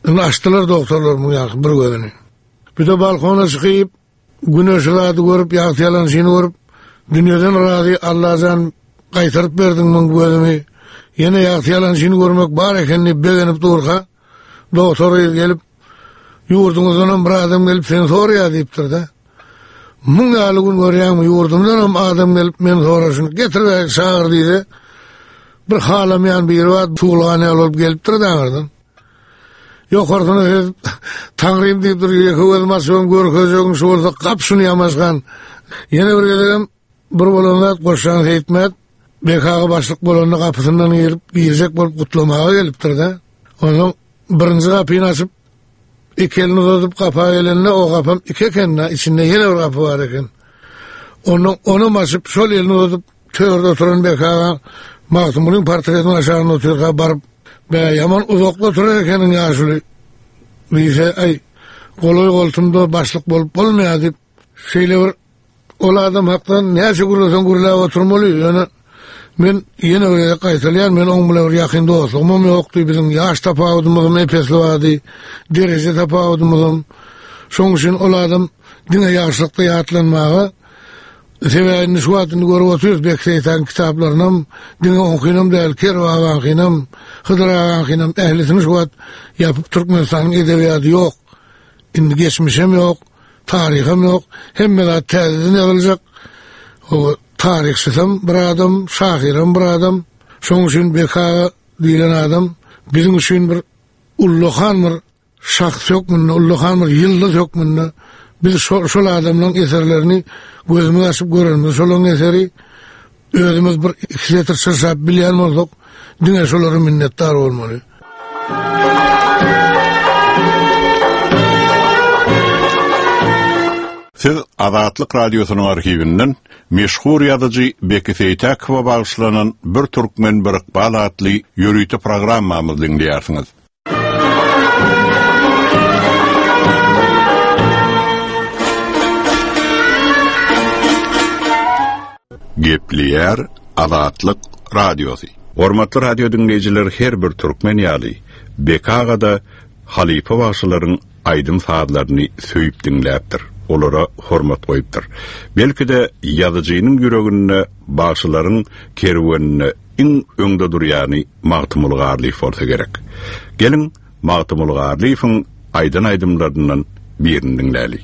açtılar doktorlar bu yak bir gözüni. Bir de balkona çıkıp güneş ışığı görüp yaktıyalan şeyini görüp dünyadan razı Allah'tan kaytarıp verdin bu gözümü. Yine yaktıyalan şeyini görmek var ekenini beğenip durka doktor gelip yurdumuzdan bir adam gelip seni soruyor deyiptir de. Mungalı gün görüyorum yurdumdan adam gelip men sorasını getir ve çağır deydi. Bir halamayan bir var tuğlağını alıp geliptir dağırdan. Yok ortana Tanrım deyip duruyor. Kıvılmasyon görközün şurada kapsını yamazgan. Yine bir dedim bir bolonlar koşan heytmet BK'ga başlık bolonun kapısından girecek bolup kutlamağa geliptir de. Onun birinci kapıyı açıp iki elini tutup kapağı eline o kapım iki kendine içinde yine bir kapı var eken. Onu açıp sol elini tutup tövörde oturan BK'ga Mahtumulun portretini aşağına oturuyor barıp be yaman uzakta oturuyor ekenin yaşlı. Neyse ay kolay koltumda başlık bolup olmaya deyip şeyle bir ola adam haktan neyse gurulasan gurulaya oturmalı. Yani men yine öyle kayıtlayan men on bile bir yakında olsun. Ama yoktu bizim yaş tapağıdımızın epesli vardı. Derece tapağıdımızın. Son için ola adam dine yaşlıkta yatlanmağa Seveğinin şu adını görüp oturuyoruz. Bekseytan kitaplarından dine okuyunum değil. Kervagan kıynam, Hıdıragan kıynam. Ehlisini şu ad yapıp Türkmenistan'ın edebiyatı yok. Şimdi geçmişim yok. Tarihim yok. Hem de tezini alacak. O tarihsizim bir adam, şahirim bir adam. Son için BK diyen adam. Bizim için bir ulluhan bir şahs yok mu? Ulluhan bir yıldız yok mu? Biz şol adamların eserlerini gözümü açıp görürüz. Şolun eseri özümüz bir iki sırşap bilen olduk. Dine şoların minnettar olmalı. Siz Azatlyk Radiosynyň arhiwinden meşhur ýazyjy Beki Seytakowa bagyşlanan bir türkmen bir ykbal adly ýörüýti programmamyzy dinleýärsiňiz. Gepliyer Azatlyk Radiosu. Hormatly radio dinleyijiler, her bir türkmen ýaly BK-ga halifa başlaryň aýdym saatlaryny söýüp dinläpdir. Olara hormat goýupdyr. Belki de ýazyjynyň ýüregine başlaryň kerwenine iň öňde durýany Magtymul Garlyf bolsa gerek. Gelin Magtymul Garlyfyň aýdan aýdymlaryndan birini dinläli.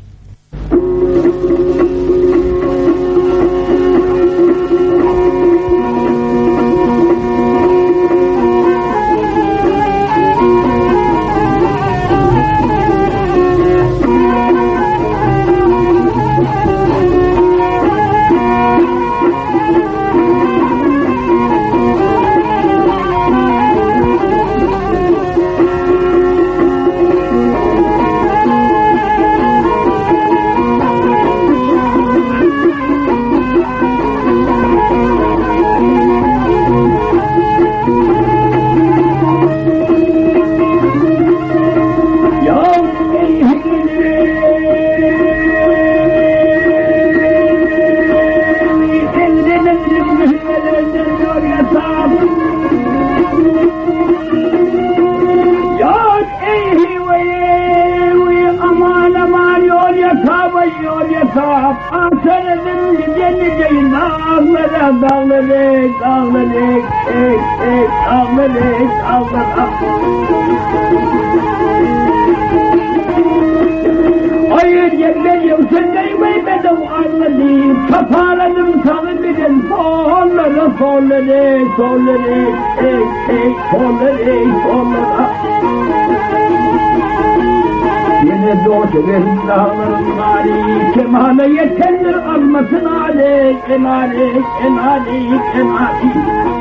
Kemale yetendir almasın alik, enalik, enalik, enalik.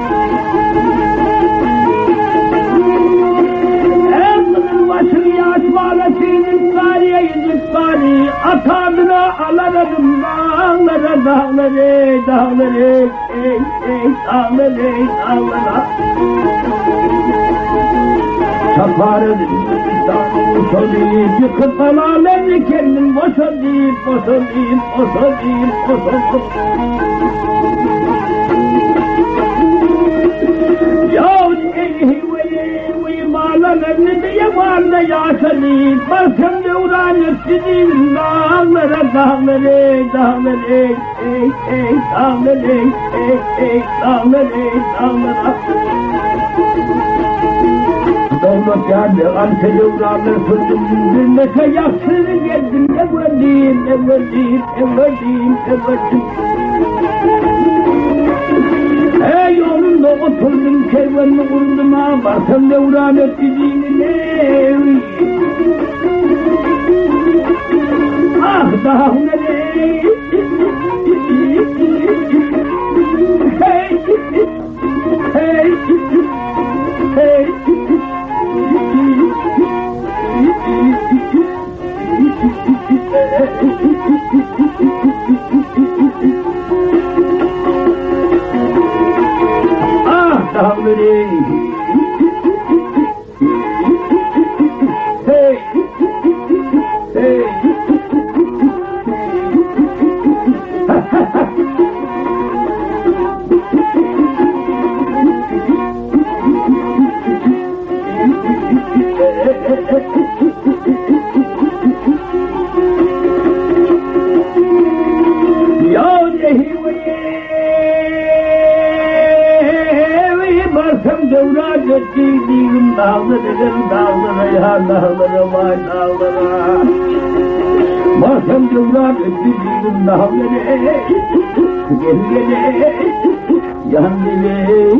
Emrin başını yaşmalesinin tarihe yüzük tarihi, atadına alarım dağları, dağları, dağları, dağları, dağları. Çaparız boşalayım, yıkıtalarını kendim boşalayım, boşalayım, boşalayım, boşalayım. Yahut eyhi ve malan Dağlarını da yaparda yaşadı. Basım devran üstüdün dağlara dağları dağları ey ey dağları ey ey dağları dağlara. Dağlar geldi anse devranı sürdüm. Dünnete yaksın geldim evveliyim evveliyim evveliyim evveliyim. Ey yolunda oturdum kervanını kurdum ha. Barsam devran ötüdüğünü ne? Ah daha ne? Hey hey hey. Ah dağları hey hey devran ötüdüğüm dağları dağlara ya dağlara vay dağlara. Barsam devran ötüdüğüm dağları gel gel yan dile.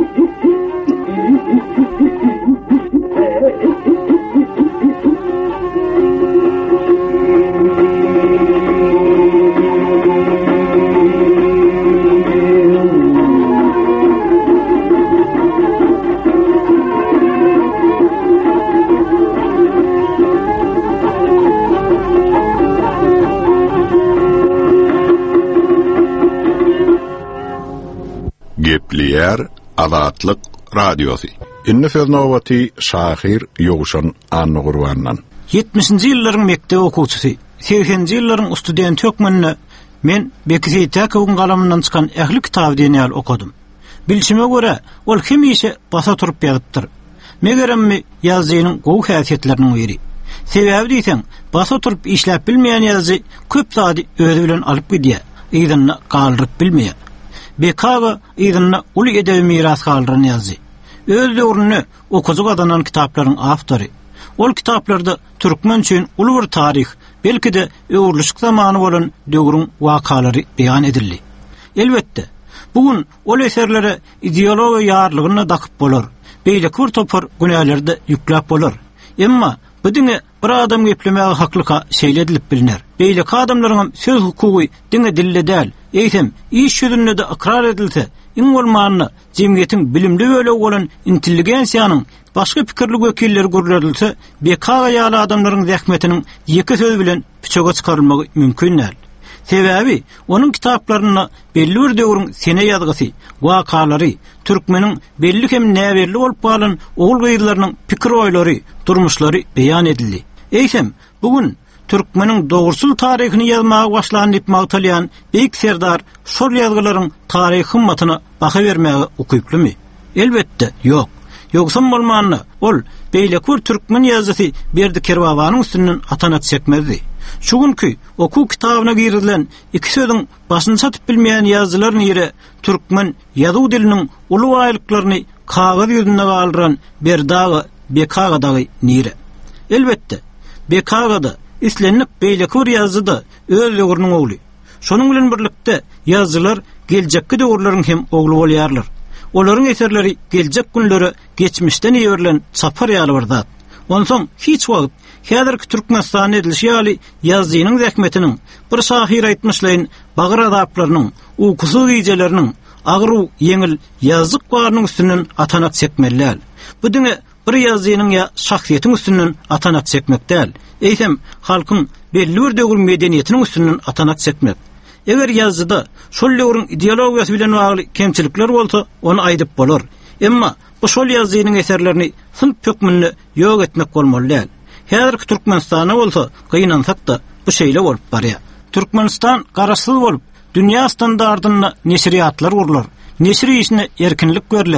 Gepliyer Azatlyk Radiosu. Inne Feznowati Şahir Ýoguşan Anny Gurbandan. 70-nji ýyllaryň mekdep okuwçysy, 80-nji ýyllaryň student hökmünde men Bekisi Täkowyň galamyndan çykan ähli kitab diýen okudum. Bilşime görä, ol hemişe basa turup ýazypdyr. Megeremmi ýazynyň gowy häsiýetleriniň biri. Sebäbi diýsem, basa turup işläp bilmeýän ýazy köp zady özi bilen alyp gidýär, ýygyny galdyryp bilmeýär. Bekaga ýygyny uly edebi miras galdyran ýazy. Öz döwrüne okuzuk adanan kitaplaryň awtory. Ol kitaplarda türkmen üçin uly bir tarih, belki de öwürlüşik zamany bolan döwrüň wakalary beýan edildi. Elbetde, bugun ol eserlere ideologiýa ýarlygyna dakyp bolar. Beýle kur topar günälerde ýükläp bolar. Emma bu diňe bir adam geplemäge haklyka şeýledilip biliner. Beýle adamlaryň söz hukugy diňe dille däl, eýsem iş ýüzünde de ikrar edilse, iň bolmanyny jemgyýetiň bilimli bölegi bolan intelligensiýanyň başga pikirli wekilleri görüldse, bekaga ýaly adamlaryň zähmetiniň ýeki söz bilen piçoga çykarylmagy mümkin näl. Sebäbi onun kitaplaryna belli bir döwrüň sene ýazgysy, wakalary, türkmeniň belli hem näberli bolup galan oğul gyýylarynyň pikir oýlary, durmuşlary beýan edildi. Eýsem bugun türkmeniň dogursul taryhyny ýazmaga başlan diýip magtalýan beýik serdar şol ýazgylaryň taryhy hymmatyna baha bermäge ukyplymy? Elbetde ýok. Ýoksam bolmanyny ol beýlekur türkmen ýazgysy berdi kerwawanyň üstünden atanat çekmezdi. Şugunky oku kitabyna girilen iki söziň başyny satyp bilmeýän ýazgylaryň ýere türkmen ýazyw diliniň uly waýlyklaryny kagaz ýüzünde galdyran berdagy bekagadagy nire. Elbetde bekagada islenip beýlekur ýazgyda öz döwrüniň ogly. Şonuň bilen birlikde ýazgylar geljekki döwürleriň hem ogly bolýarlar. Olaryň eserleri geljek günlere geçmişden ýerilen çapar ýaly bir zat. Onsoň hiç wagt häzirki Türkmenistan edilişi ýaly ýazgynyň zähmetiniň bir şahir aýtmyşlaryň bagyr adaplarynyň, ukusu gijeleriniň agyr ýeňil ýazgyk barynyň üstünden atanat çekmeller. Bu diňe bir ýazgynyň ýa şahsiýetiň üstünden atanat çekmek däl, eýsem halkyň belli bir döwür medeniýetiniň üstünden atanat çekmek. Eger ýazgyda şol döwrüň ideologiýasy bilen bagly kemçilikler bolsa, onu aýdyp bolar. Emma bu şol ýazgynyň eserlerini sınıf hökmünde ýok etmek bolmaly däl. Häzirki Türkmenistana bolsa, gynansak da bu şeýle bolup barýar. Türkmenistan garaşsyz bolup, dünýä standardyna neşriýatlar gurlar. Neşri işine erkinlik görler.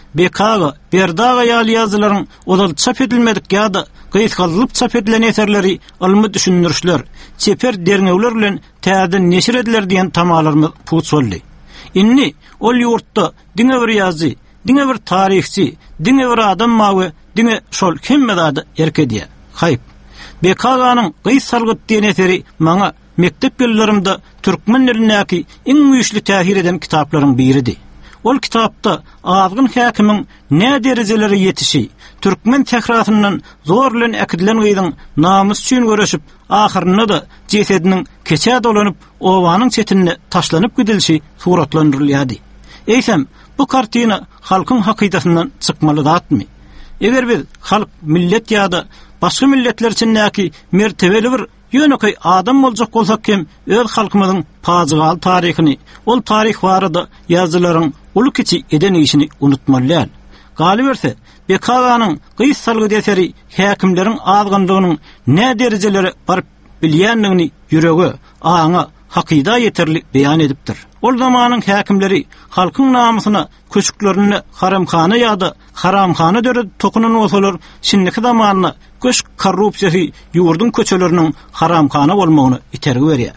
BK'ga, Berdaga ýaly ýazylaryň ozal çap edilmedik ýa-da gysgalyp çap edilen eserleri almy düşünürüşler, çeper derňewler bilen täzeden neşir ediler diýen tamalarymyz puç boldy. Inni ol ýurtda diňe bir ýazy, diňe bir tarihçi, diňe bir adam mawy, diňe şol hemme zady erkediýär. Haýyp. BK'nyň gys salgyt diýen eseri maňa mektep ýyllarymda türkmen dilindäki iň müýüşli täsir eden kitaplaryň biridir. Ol kitapda azgın häkimiň ne derejelere ýetişi, türkmen tehratyndan zor bilen äkidilen gyzyň namys üçin görüşip, ahyrynda da jesediniň keçä dolanyp owanyň çetinine taşlanyp gidilşi suratlandyrylýardy. Eýsem, bu kartina halkyň hakydatyndan çykmaly zatmy? Eger biz halk, millet ýa-da başga milletler üçin näki mertebeli bir ýönekay adam boljak bolsak hem öz halkymyzyň pazygal taryhyny, ol taryh barada ýazylaryň uly kiçi eden işini unutmalylar. Galy berse, BK'nyň gys salgy deseri häkimleriň azgynlygynyň ne derejelere baryp bilýändigini ýüregi, aňa hakyda ýeterli beýan edipdir. Ol zamanyň häkimleri halkyň namysyna köşüklerini haramkhana ýa-da haramkhana döre tokunan bolsalar, şindiki zamanyna köşk korrupsiýasy ýurdun köçeleriniň haramkhana bolmagyny itergi berýär.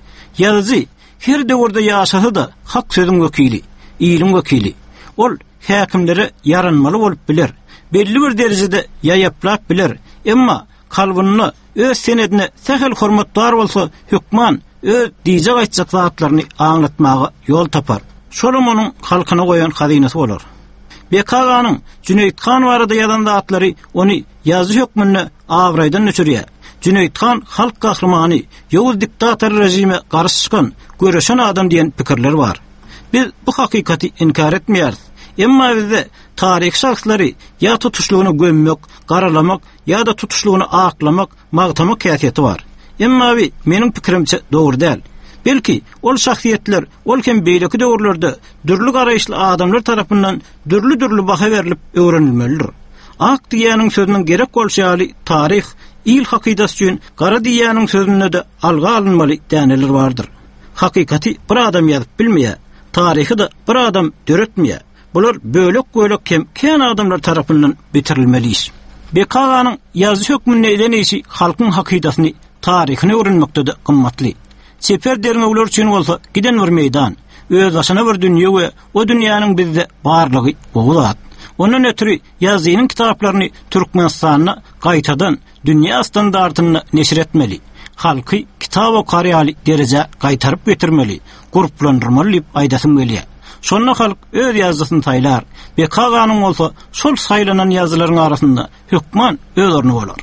Ýazy her döwürde ýaşasa da hak sözüň wekili, ýylyň wekili. Ol häkimlere yaranmaly bolup biler, belli bir derejede ýaýaplap biler, emma kalbyny öz senedine sähel hormatdar bolsa, hükman öz diýjek aýtjak zatlaryny aňlatmaga ýol tapar. Şolum onuň halkyna goýan hazynasy bolar. BK'nyň Cüneyt Khan barada ýazan zatlary ony ýazy hökmünde awraýdan öçürýär. Cüneyt Khan halk gahrymany, ýowuz diktator rejime garşy çykan, göreşen adam diýen pikirler bar. Biz bu hakykaty inkar etmeýäris. Emma bizde tarih şahslary ýa tutuşlugyny gömmek, garalamak ýa-da tutuşlugyny aklamak, magtamak häsiýeti bar. Emma meniň pikirimçe dogry däl. Belki ol şahsiýetler ol hem beýleki döwürlerde dürli garaýşly adamlar tarapyndan dürli baha berilip öwrenilmelidir. Ak diýäniň sözüniň gerek bolşaly tarih, il hakydasy üçin gara diýäniň sözüne de alga alınmaly däneler bardyr. Hakykaty bir adam ýazyp bilmeýär, tarihy da bir adam döretmeýär. Bular bölek hem kän adamlar tarapyndan bitirilmeli iş. BK'nyň ýazy hökmüne eden işi halkyň hakydasyny, taryhyny öwrenmekde de gymmatly. Çeper derňewler üçin bolsa giden bir meýdan, öz başyna bir dünýä we o dünýäniň bizde barlygy owlat. Ondan ötürü ýazynyň kitaplaryny Türkmenistana gaýtadan dünýä standartyna neşir etmeli. Halky kitap okuýarly derejä gaýtaryp getirmeli, gruplandyrmaly diýip aýdasym gelýär. Şonda halk öz ýazysyny taýlar. BK'nyň bolsa şol saýlanan ýazylaryň arasynda hükman öz orny bolar.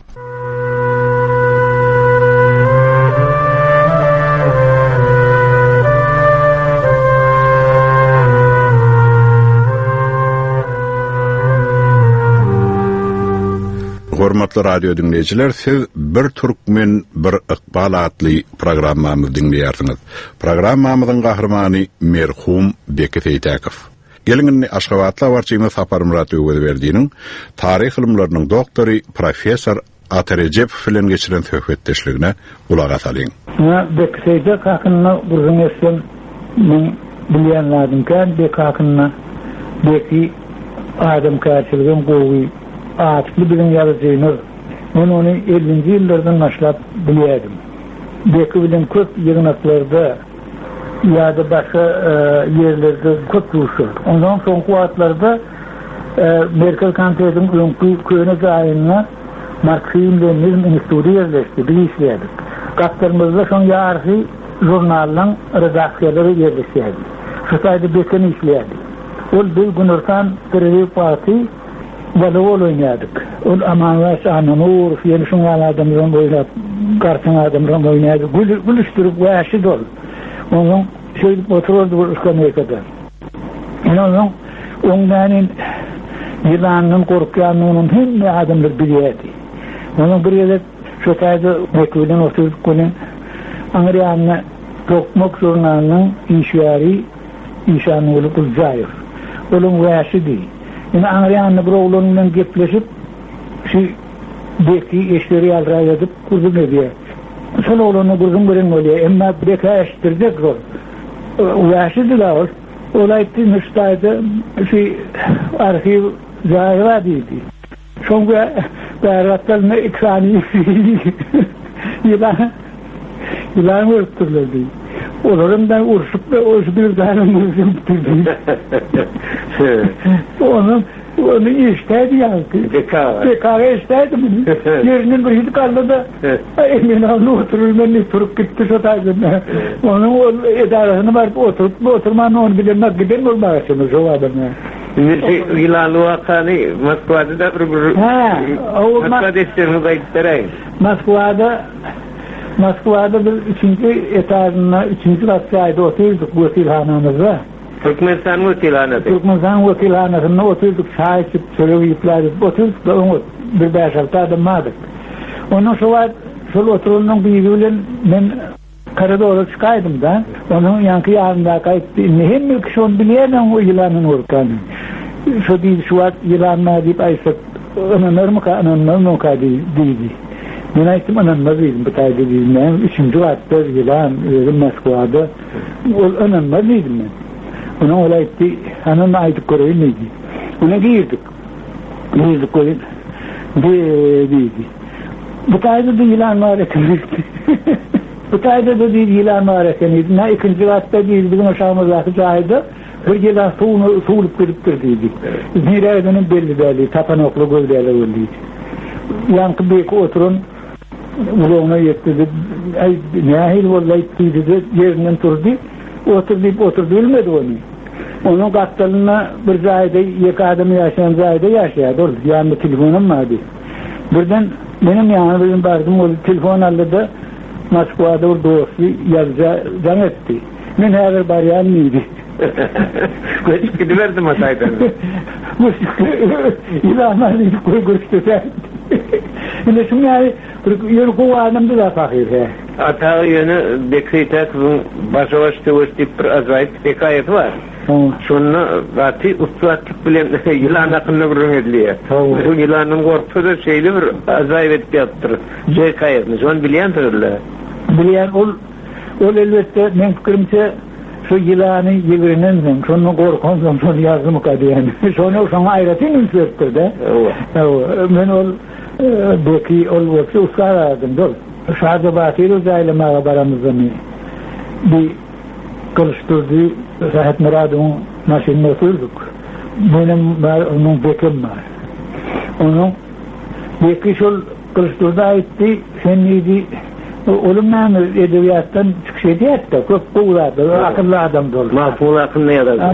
Hormatly radio dinleyijiler, siz bir türkmen bir ykbal adly programmamy dinleýärsiňiz. Programmamyzyň gahrymany merhum Bekir Seytakow. Gelingini Aşgabatla barçyny Saparym radioga berdiňiň tarih ilimläriniň doktory professor Ata Rejepov bilen geçiren söhbetdeşligine kulak asalyň. Bekir Seytakow hakkında gurgun etsem, men bilýänlerden Bekir hakkında Bekir adam kärçiligin gowy atlı bilen ýazyjyny, men ony 50-nji ýyllardan başlap bilýärdim. Bekir bilen köp ýygnaklarda ýa-da başga ýerlerde köp duruşur. Ondan soňky wagtlarda Merkel Kantodyň öňkü köne gaýyna Marksizm-Leninizm instituty ýerleşdi, bilýärdik. Gazetlerimizde şoň ýarhy jurnalyň redaksiýalary ýerleşdi. Şu taýda Bekir işleýärdi. Ol bir günürtan Grevy Party Valowol oynaydık. Ol amanvaş anamur, yeni şungal adamdan boylap, garçın adamdan oynaydık. Gülüştürüp vahşi dol. Onun şöyle otururdu bu ıskameyekada. Onların yılanının korkuyanlığının hemme adamlar biliyedi. Onun bir yerde şu tayda mekulden oturduk onun Angriyana Tokmok jurnalının işyari işanı olup uzayır. Olum vahşi değil. Yine Angriyana bir oğlundan gepleşip Bekir eşleri yalraya edip kuzum ediyor. Son oğlunu kuzum verin oluyor. Ama Bekir eştirdik zor. Vahşi değil ağır. olaytı müstaydı şu arşiv zahiradi. Sonra beraberinde ikrani yılan öldürüldü. Onlardan uğraşıp bir tane bitirdim. Onu istedi yani. Bekara istedi mi? Yerinin bir hidi kaldı da emin aldı oturur. Ben turup gitti şu tarzında. Onun edarasını varıp oturmanın onu bilemez. Giden olmaksınız o adamı. Yılanlı vakanı Moskva'da da Moskva'da isterini kayıtlarayım. Moskva'da bir 3. etajına 3. katsayda oturduk bu otelhanamızda. Türkmenistan otelhanası. Türkmenistan otelhanasında oturduk. Çay içip çöreği yıpladık. Oturduk da onu bir 5-6 adım vardık. Onun sonra oturulunun büyüğüyle ben koridora çıkaydım da onun yankı yanında kayıttı. Hem mi kişi onu biliyordum o yılanın orkanı. Şu değil şu var yılanlar deyip aysak ananlar mı değildi. Ben ayıttım ananlar değildim. Bu tayda değildim. Ben 3. vatta yılan Moskva'da ananlar değildim ben. Ona olaydı, hanım aydık koruyu neydi? Ona girdik koruyu değildi. Bu tayda da yılan mağarakanıydı. Bu tayda da değil yılan mağarakanıydı. Ne 2. vatta değildi, bizim aşağımızdaki cahide bir yılan soğulup kırıp kırdıydı. Ziraydanın belli, tapanoklu gövdeli öldüydü. Yankı bir oturun, ulağına yetti, nehil vallahi yerinden turdu. Oturdu bilmedi onu. Onun katlarına bir zayda, iki adamı yaşayan zayda yaşayadı. Yanında telefonum vardı. Birden benim yanına benim bardım o telefon aldı da Moskva'da o dostu yazıcan etti. Ben her bariyan mıydı? Kaçıp gidiverdim hataydan. İlahmanlıydı görüştüler. Şimdi şimdi yani yürü kuvarnımda da fakir. Atağı yönü Bekreytak'ın başa deyip bir azayip bekayet var. Şununla gati ustaatlık bilen yılan akınna gurun ediliyor. Bu yılanın korktu da şeyli bir azayip etip yaptır. Bekayetini. Şunu bilen tırırlar. Bilen ol elbette men fikrimce şu yılanı yıvrının şunu korkundan şunu yazdım kadı yani. Şunu ayratın mümkündür de. Ben ol Beki ol vakti uskaradım dur. Şahada Batı'yla uzayla baramızda mı? Bir kılıçtırdığı Sahat Murad'ın maşinine oturduk. Onun bekim var. Onun beki şol kılıçtırdı aitti. Sen neydi? Olumdan edebiyattan çıkış ediyordu. Çok kuğuladı. Akıllı adam dolu. Mahful akıllı yazardı.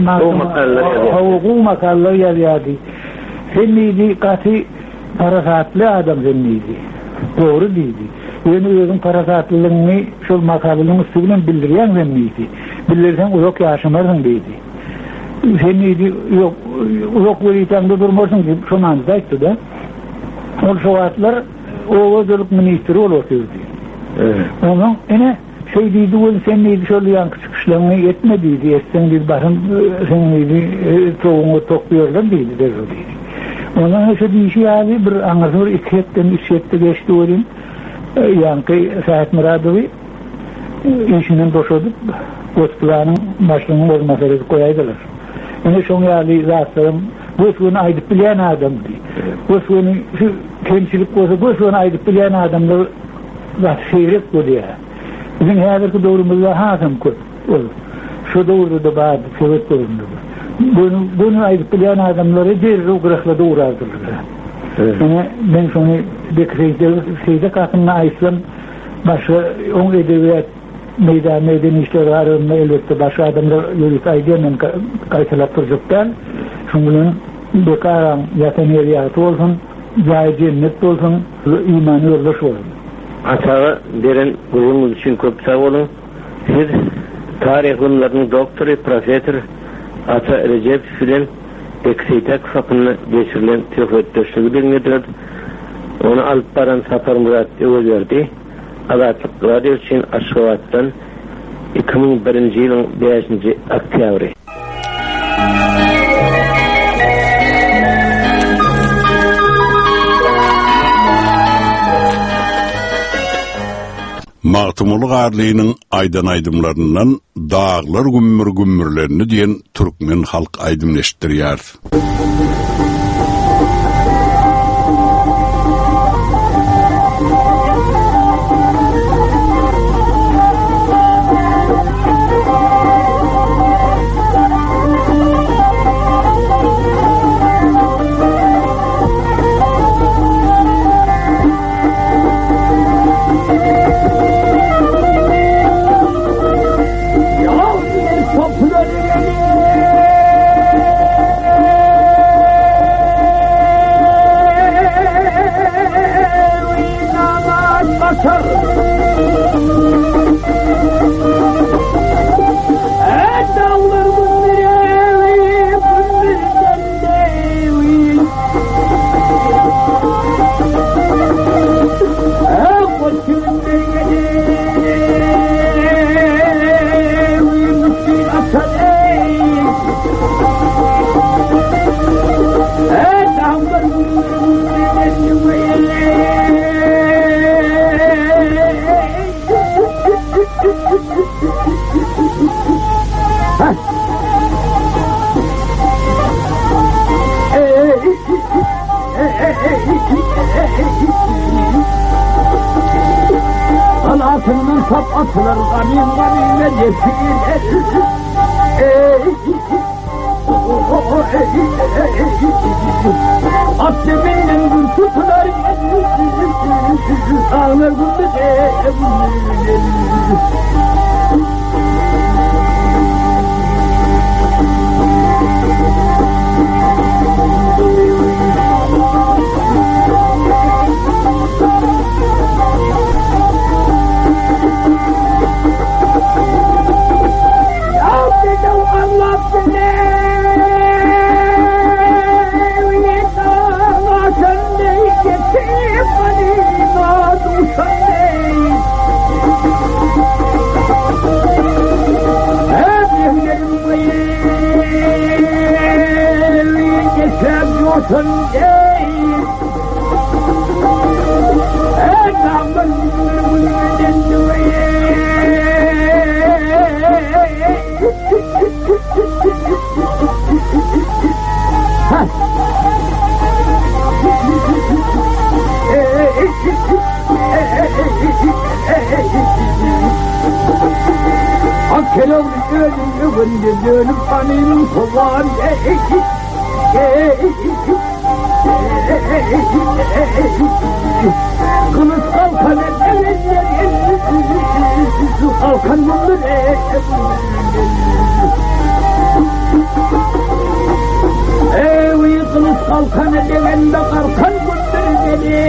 O makalları yazardı. Sen neydi? Katı parasatlı adam sen neydi? Doğru değildi. Yani özün parasatlılığını şu makalının üstünden bildiriyen sen neydi? Bilirsen uzak yaşamarsın deydi. Sen neydi? Uzak veriyken de durmarsın ki şu andaydı da. O şuatlar Oğuzluk Ministri olurdu. Onun yine şey deydi, sen neydi şöyle yankı çıkışlarını etmediydi. Etsen bir bakın sen neydi çoğunu topluyorlar deydi. Ondan şu dişi abi bir anasır 2 etten 3 ette geçti olayım. Yankı Sahat Muradovi işinden boşadıp Gözpılanın başlığının olmasını koyaydılar. Yani şunu yani zatlarım Gözpılanı aydıp bilen adam değil. Gözpılanı şu temsilik olsa Gözpılanı aydıp bilen adamlar seyrek bu diye. Bizim her doğrumuzda hakim olur. Şu doğru da bağırdı, sevet doğrumda. Bunu ayıp bilen adamları derri kırıkla doğrardırlar. Yani ben sonra Bekrey'de kalkınma ayıplam başka on edebiyat medeni işleri arasında elbette başka adamlar yürüyüp aydiyemen kayıtlattıracaklar. Şunun bekaran yatan yeriyatı olsun, cahil cennet olsun, imanı yoldaş olsun. Aşağı derin kurulumuz için çok sağ olun. Siz tarih konularının doktoru, profesör Ata Recep Filen Bekreytak fakını geçirilen tüfetleştiği bilmediler. Onu alıp baran Sapar Murat överdi. Azatlık radyo için Aşgabat'tan 2001 yılın 5. Oktyabri. Magtymylyk arlynyň aýdan aýdymlaryndan dağlar gümmür-gümmürlerini diýen türkmen halk aýdymleşdirýär. Anasının sap atılır, gamin yetişir. At cebinden gül tutular, ağlar gündüz kılıç kalkan kalkan bundur kılıç kalkan edemende kalkan bundur dedi.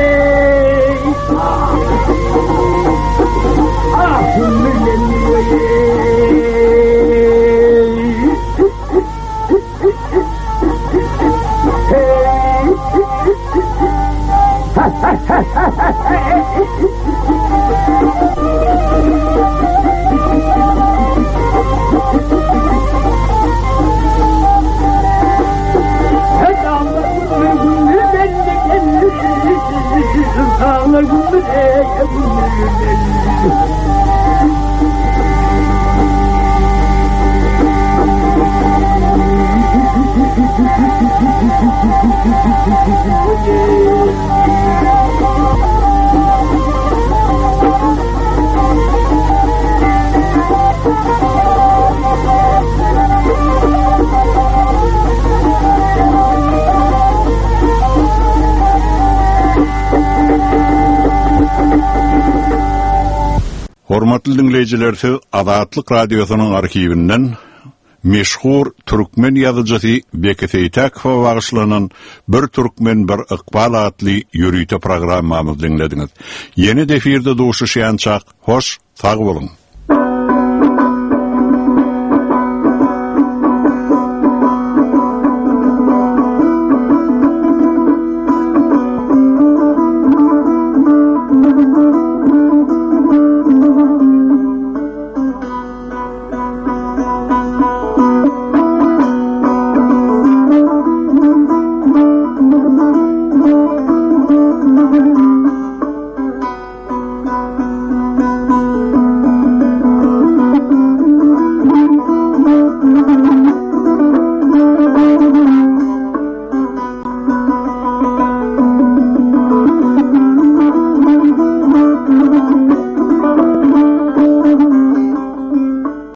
Hormatly dinleyijiler, Azatlyk radiosynyň arkiwinden meşhur türkmen ýazyjy Bekir Seytakowa bagyşlanan bir türkmen bir ykbal adly ýörüýte programmamyzy dinlediňiz. Ýeni defirde duşuşýançak, hoş, sag bolun.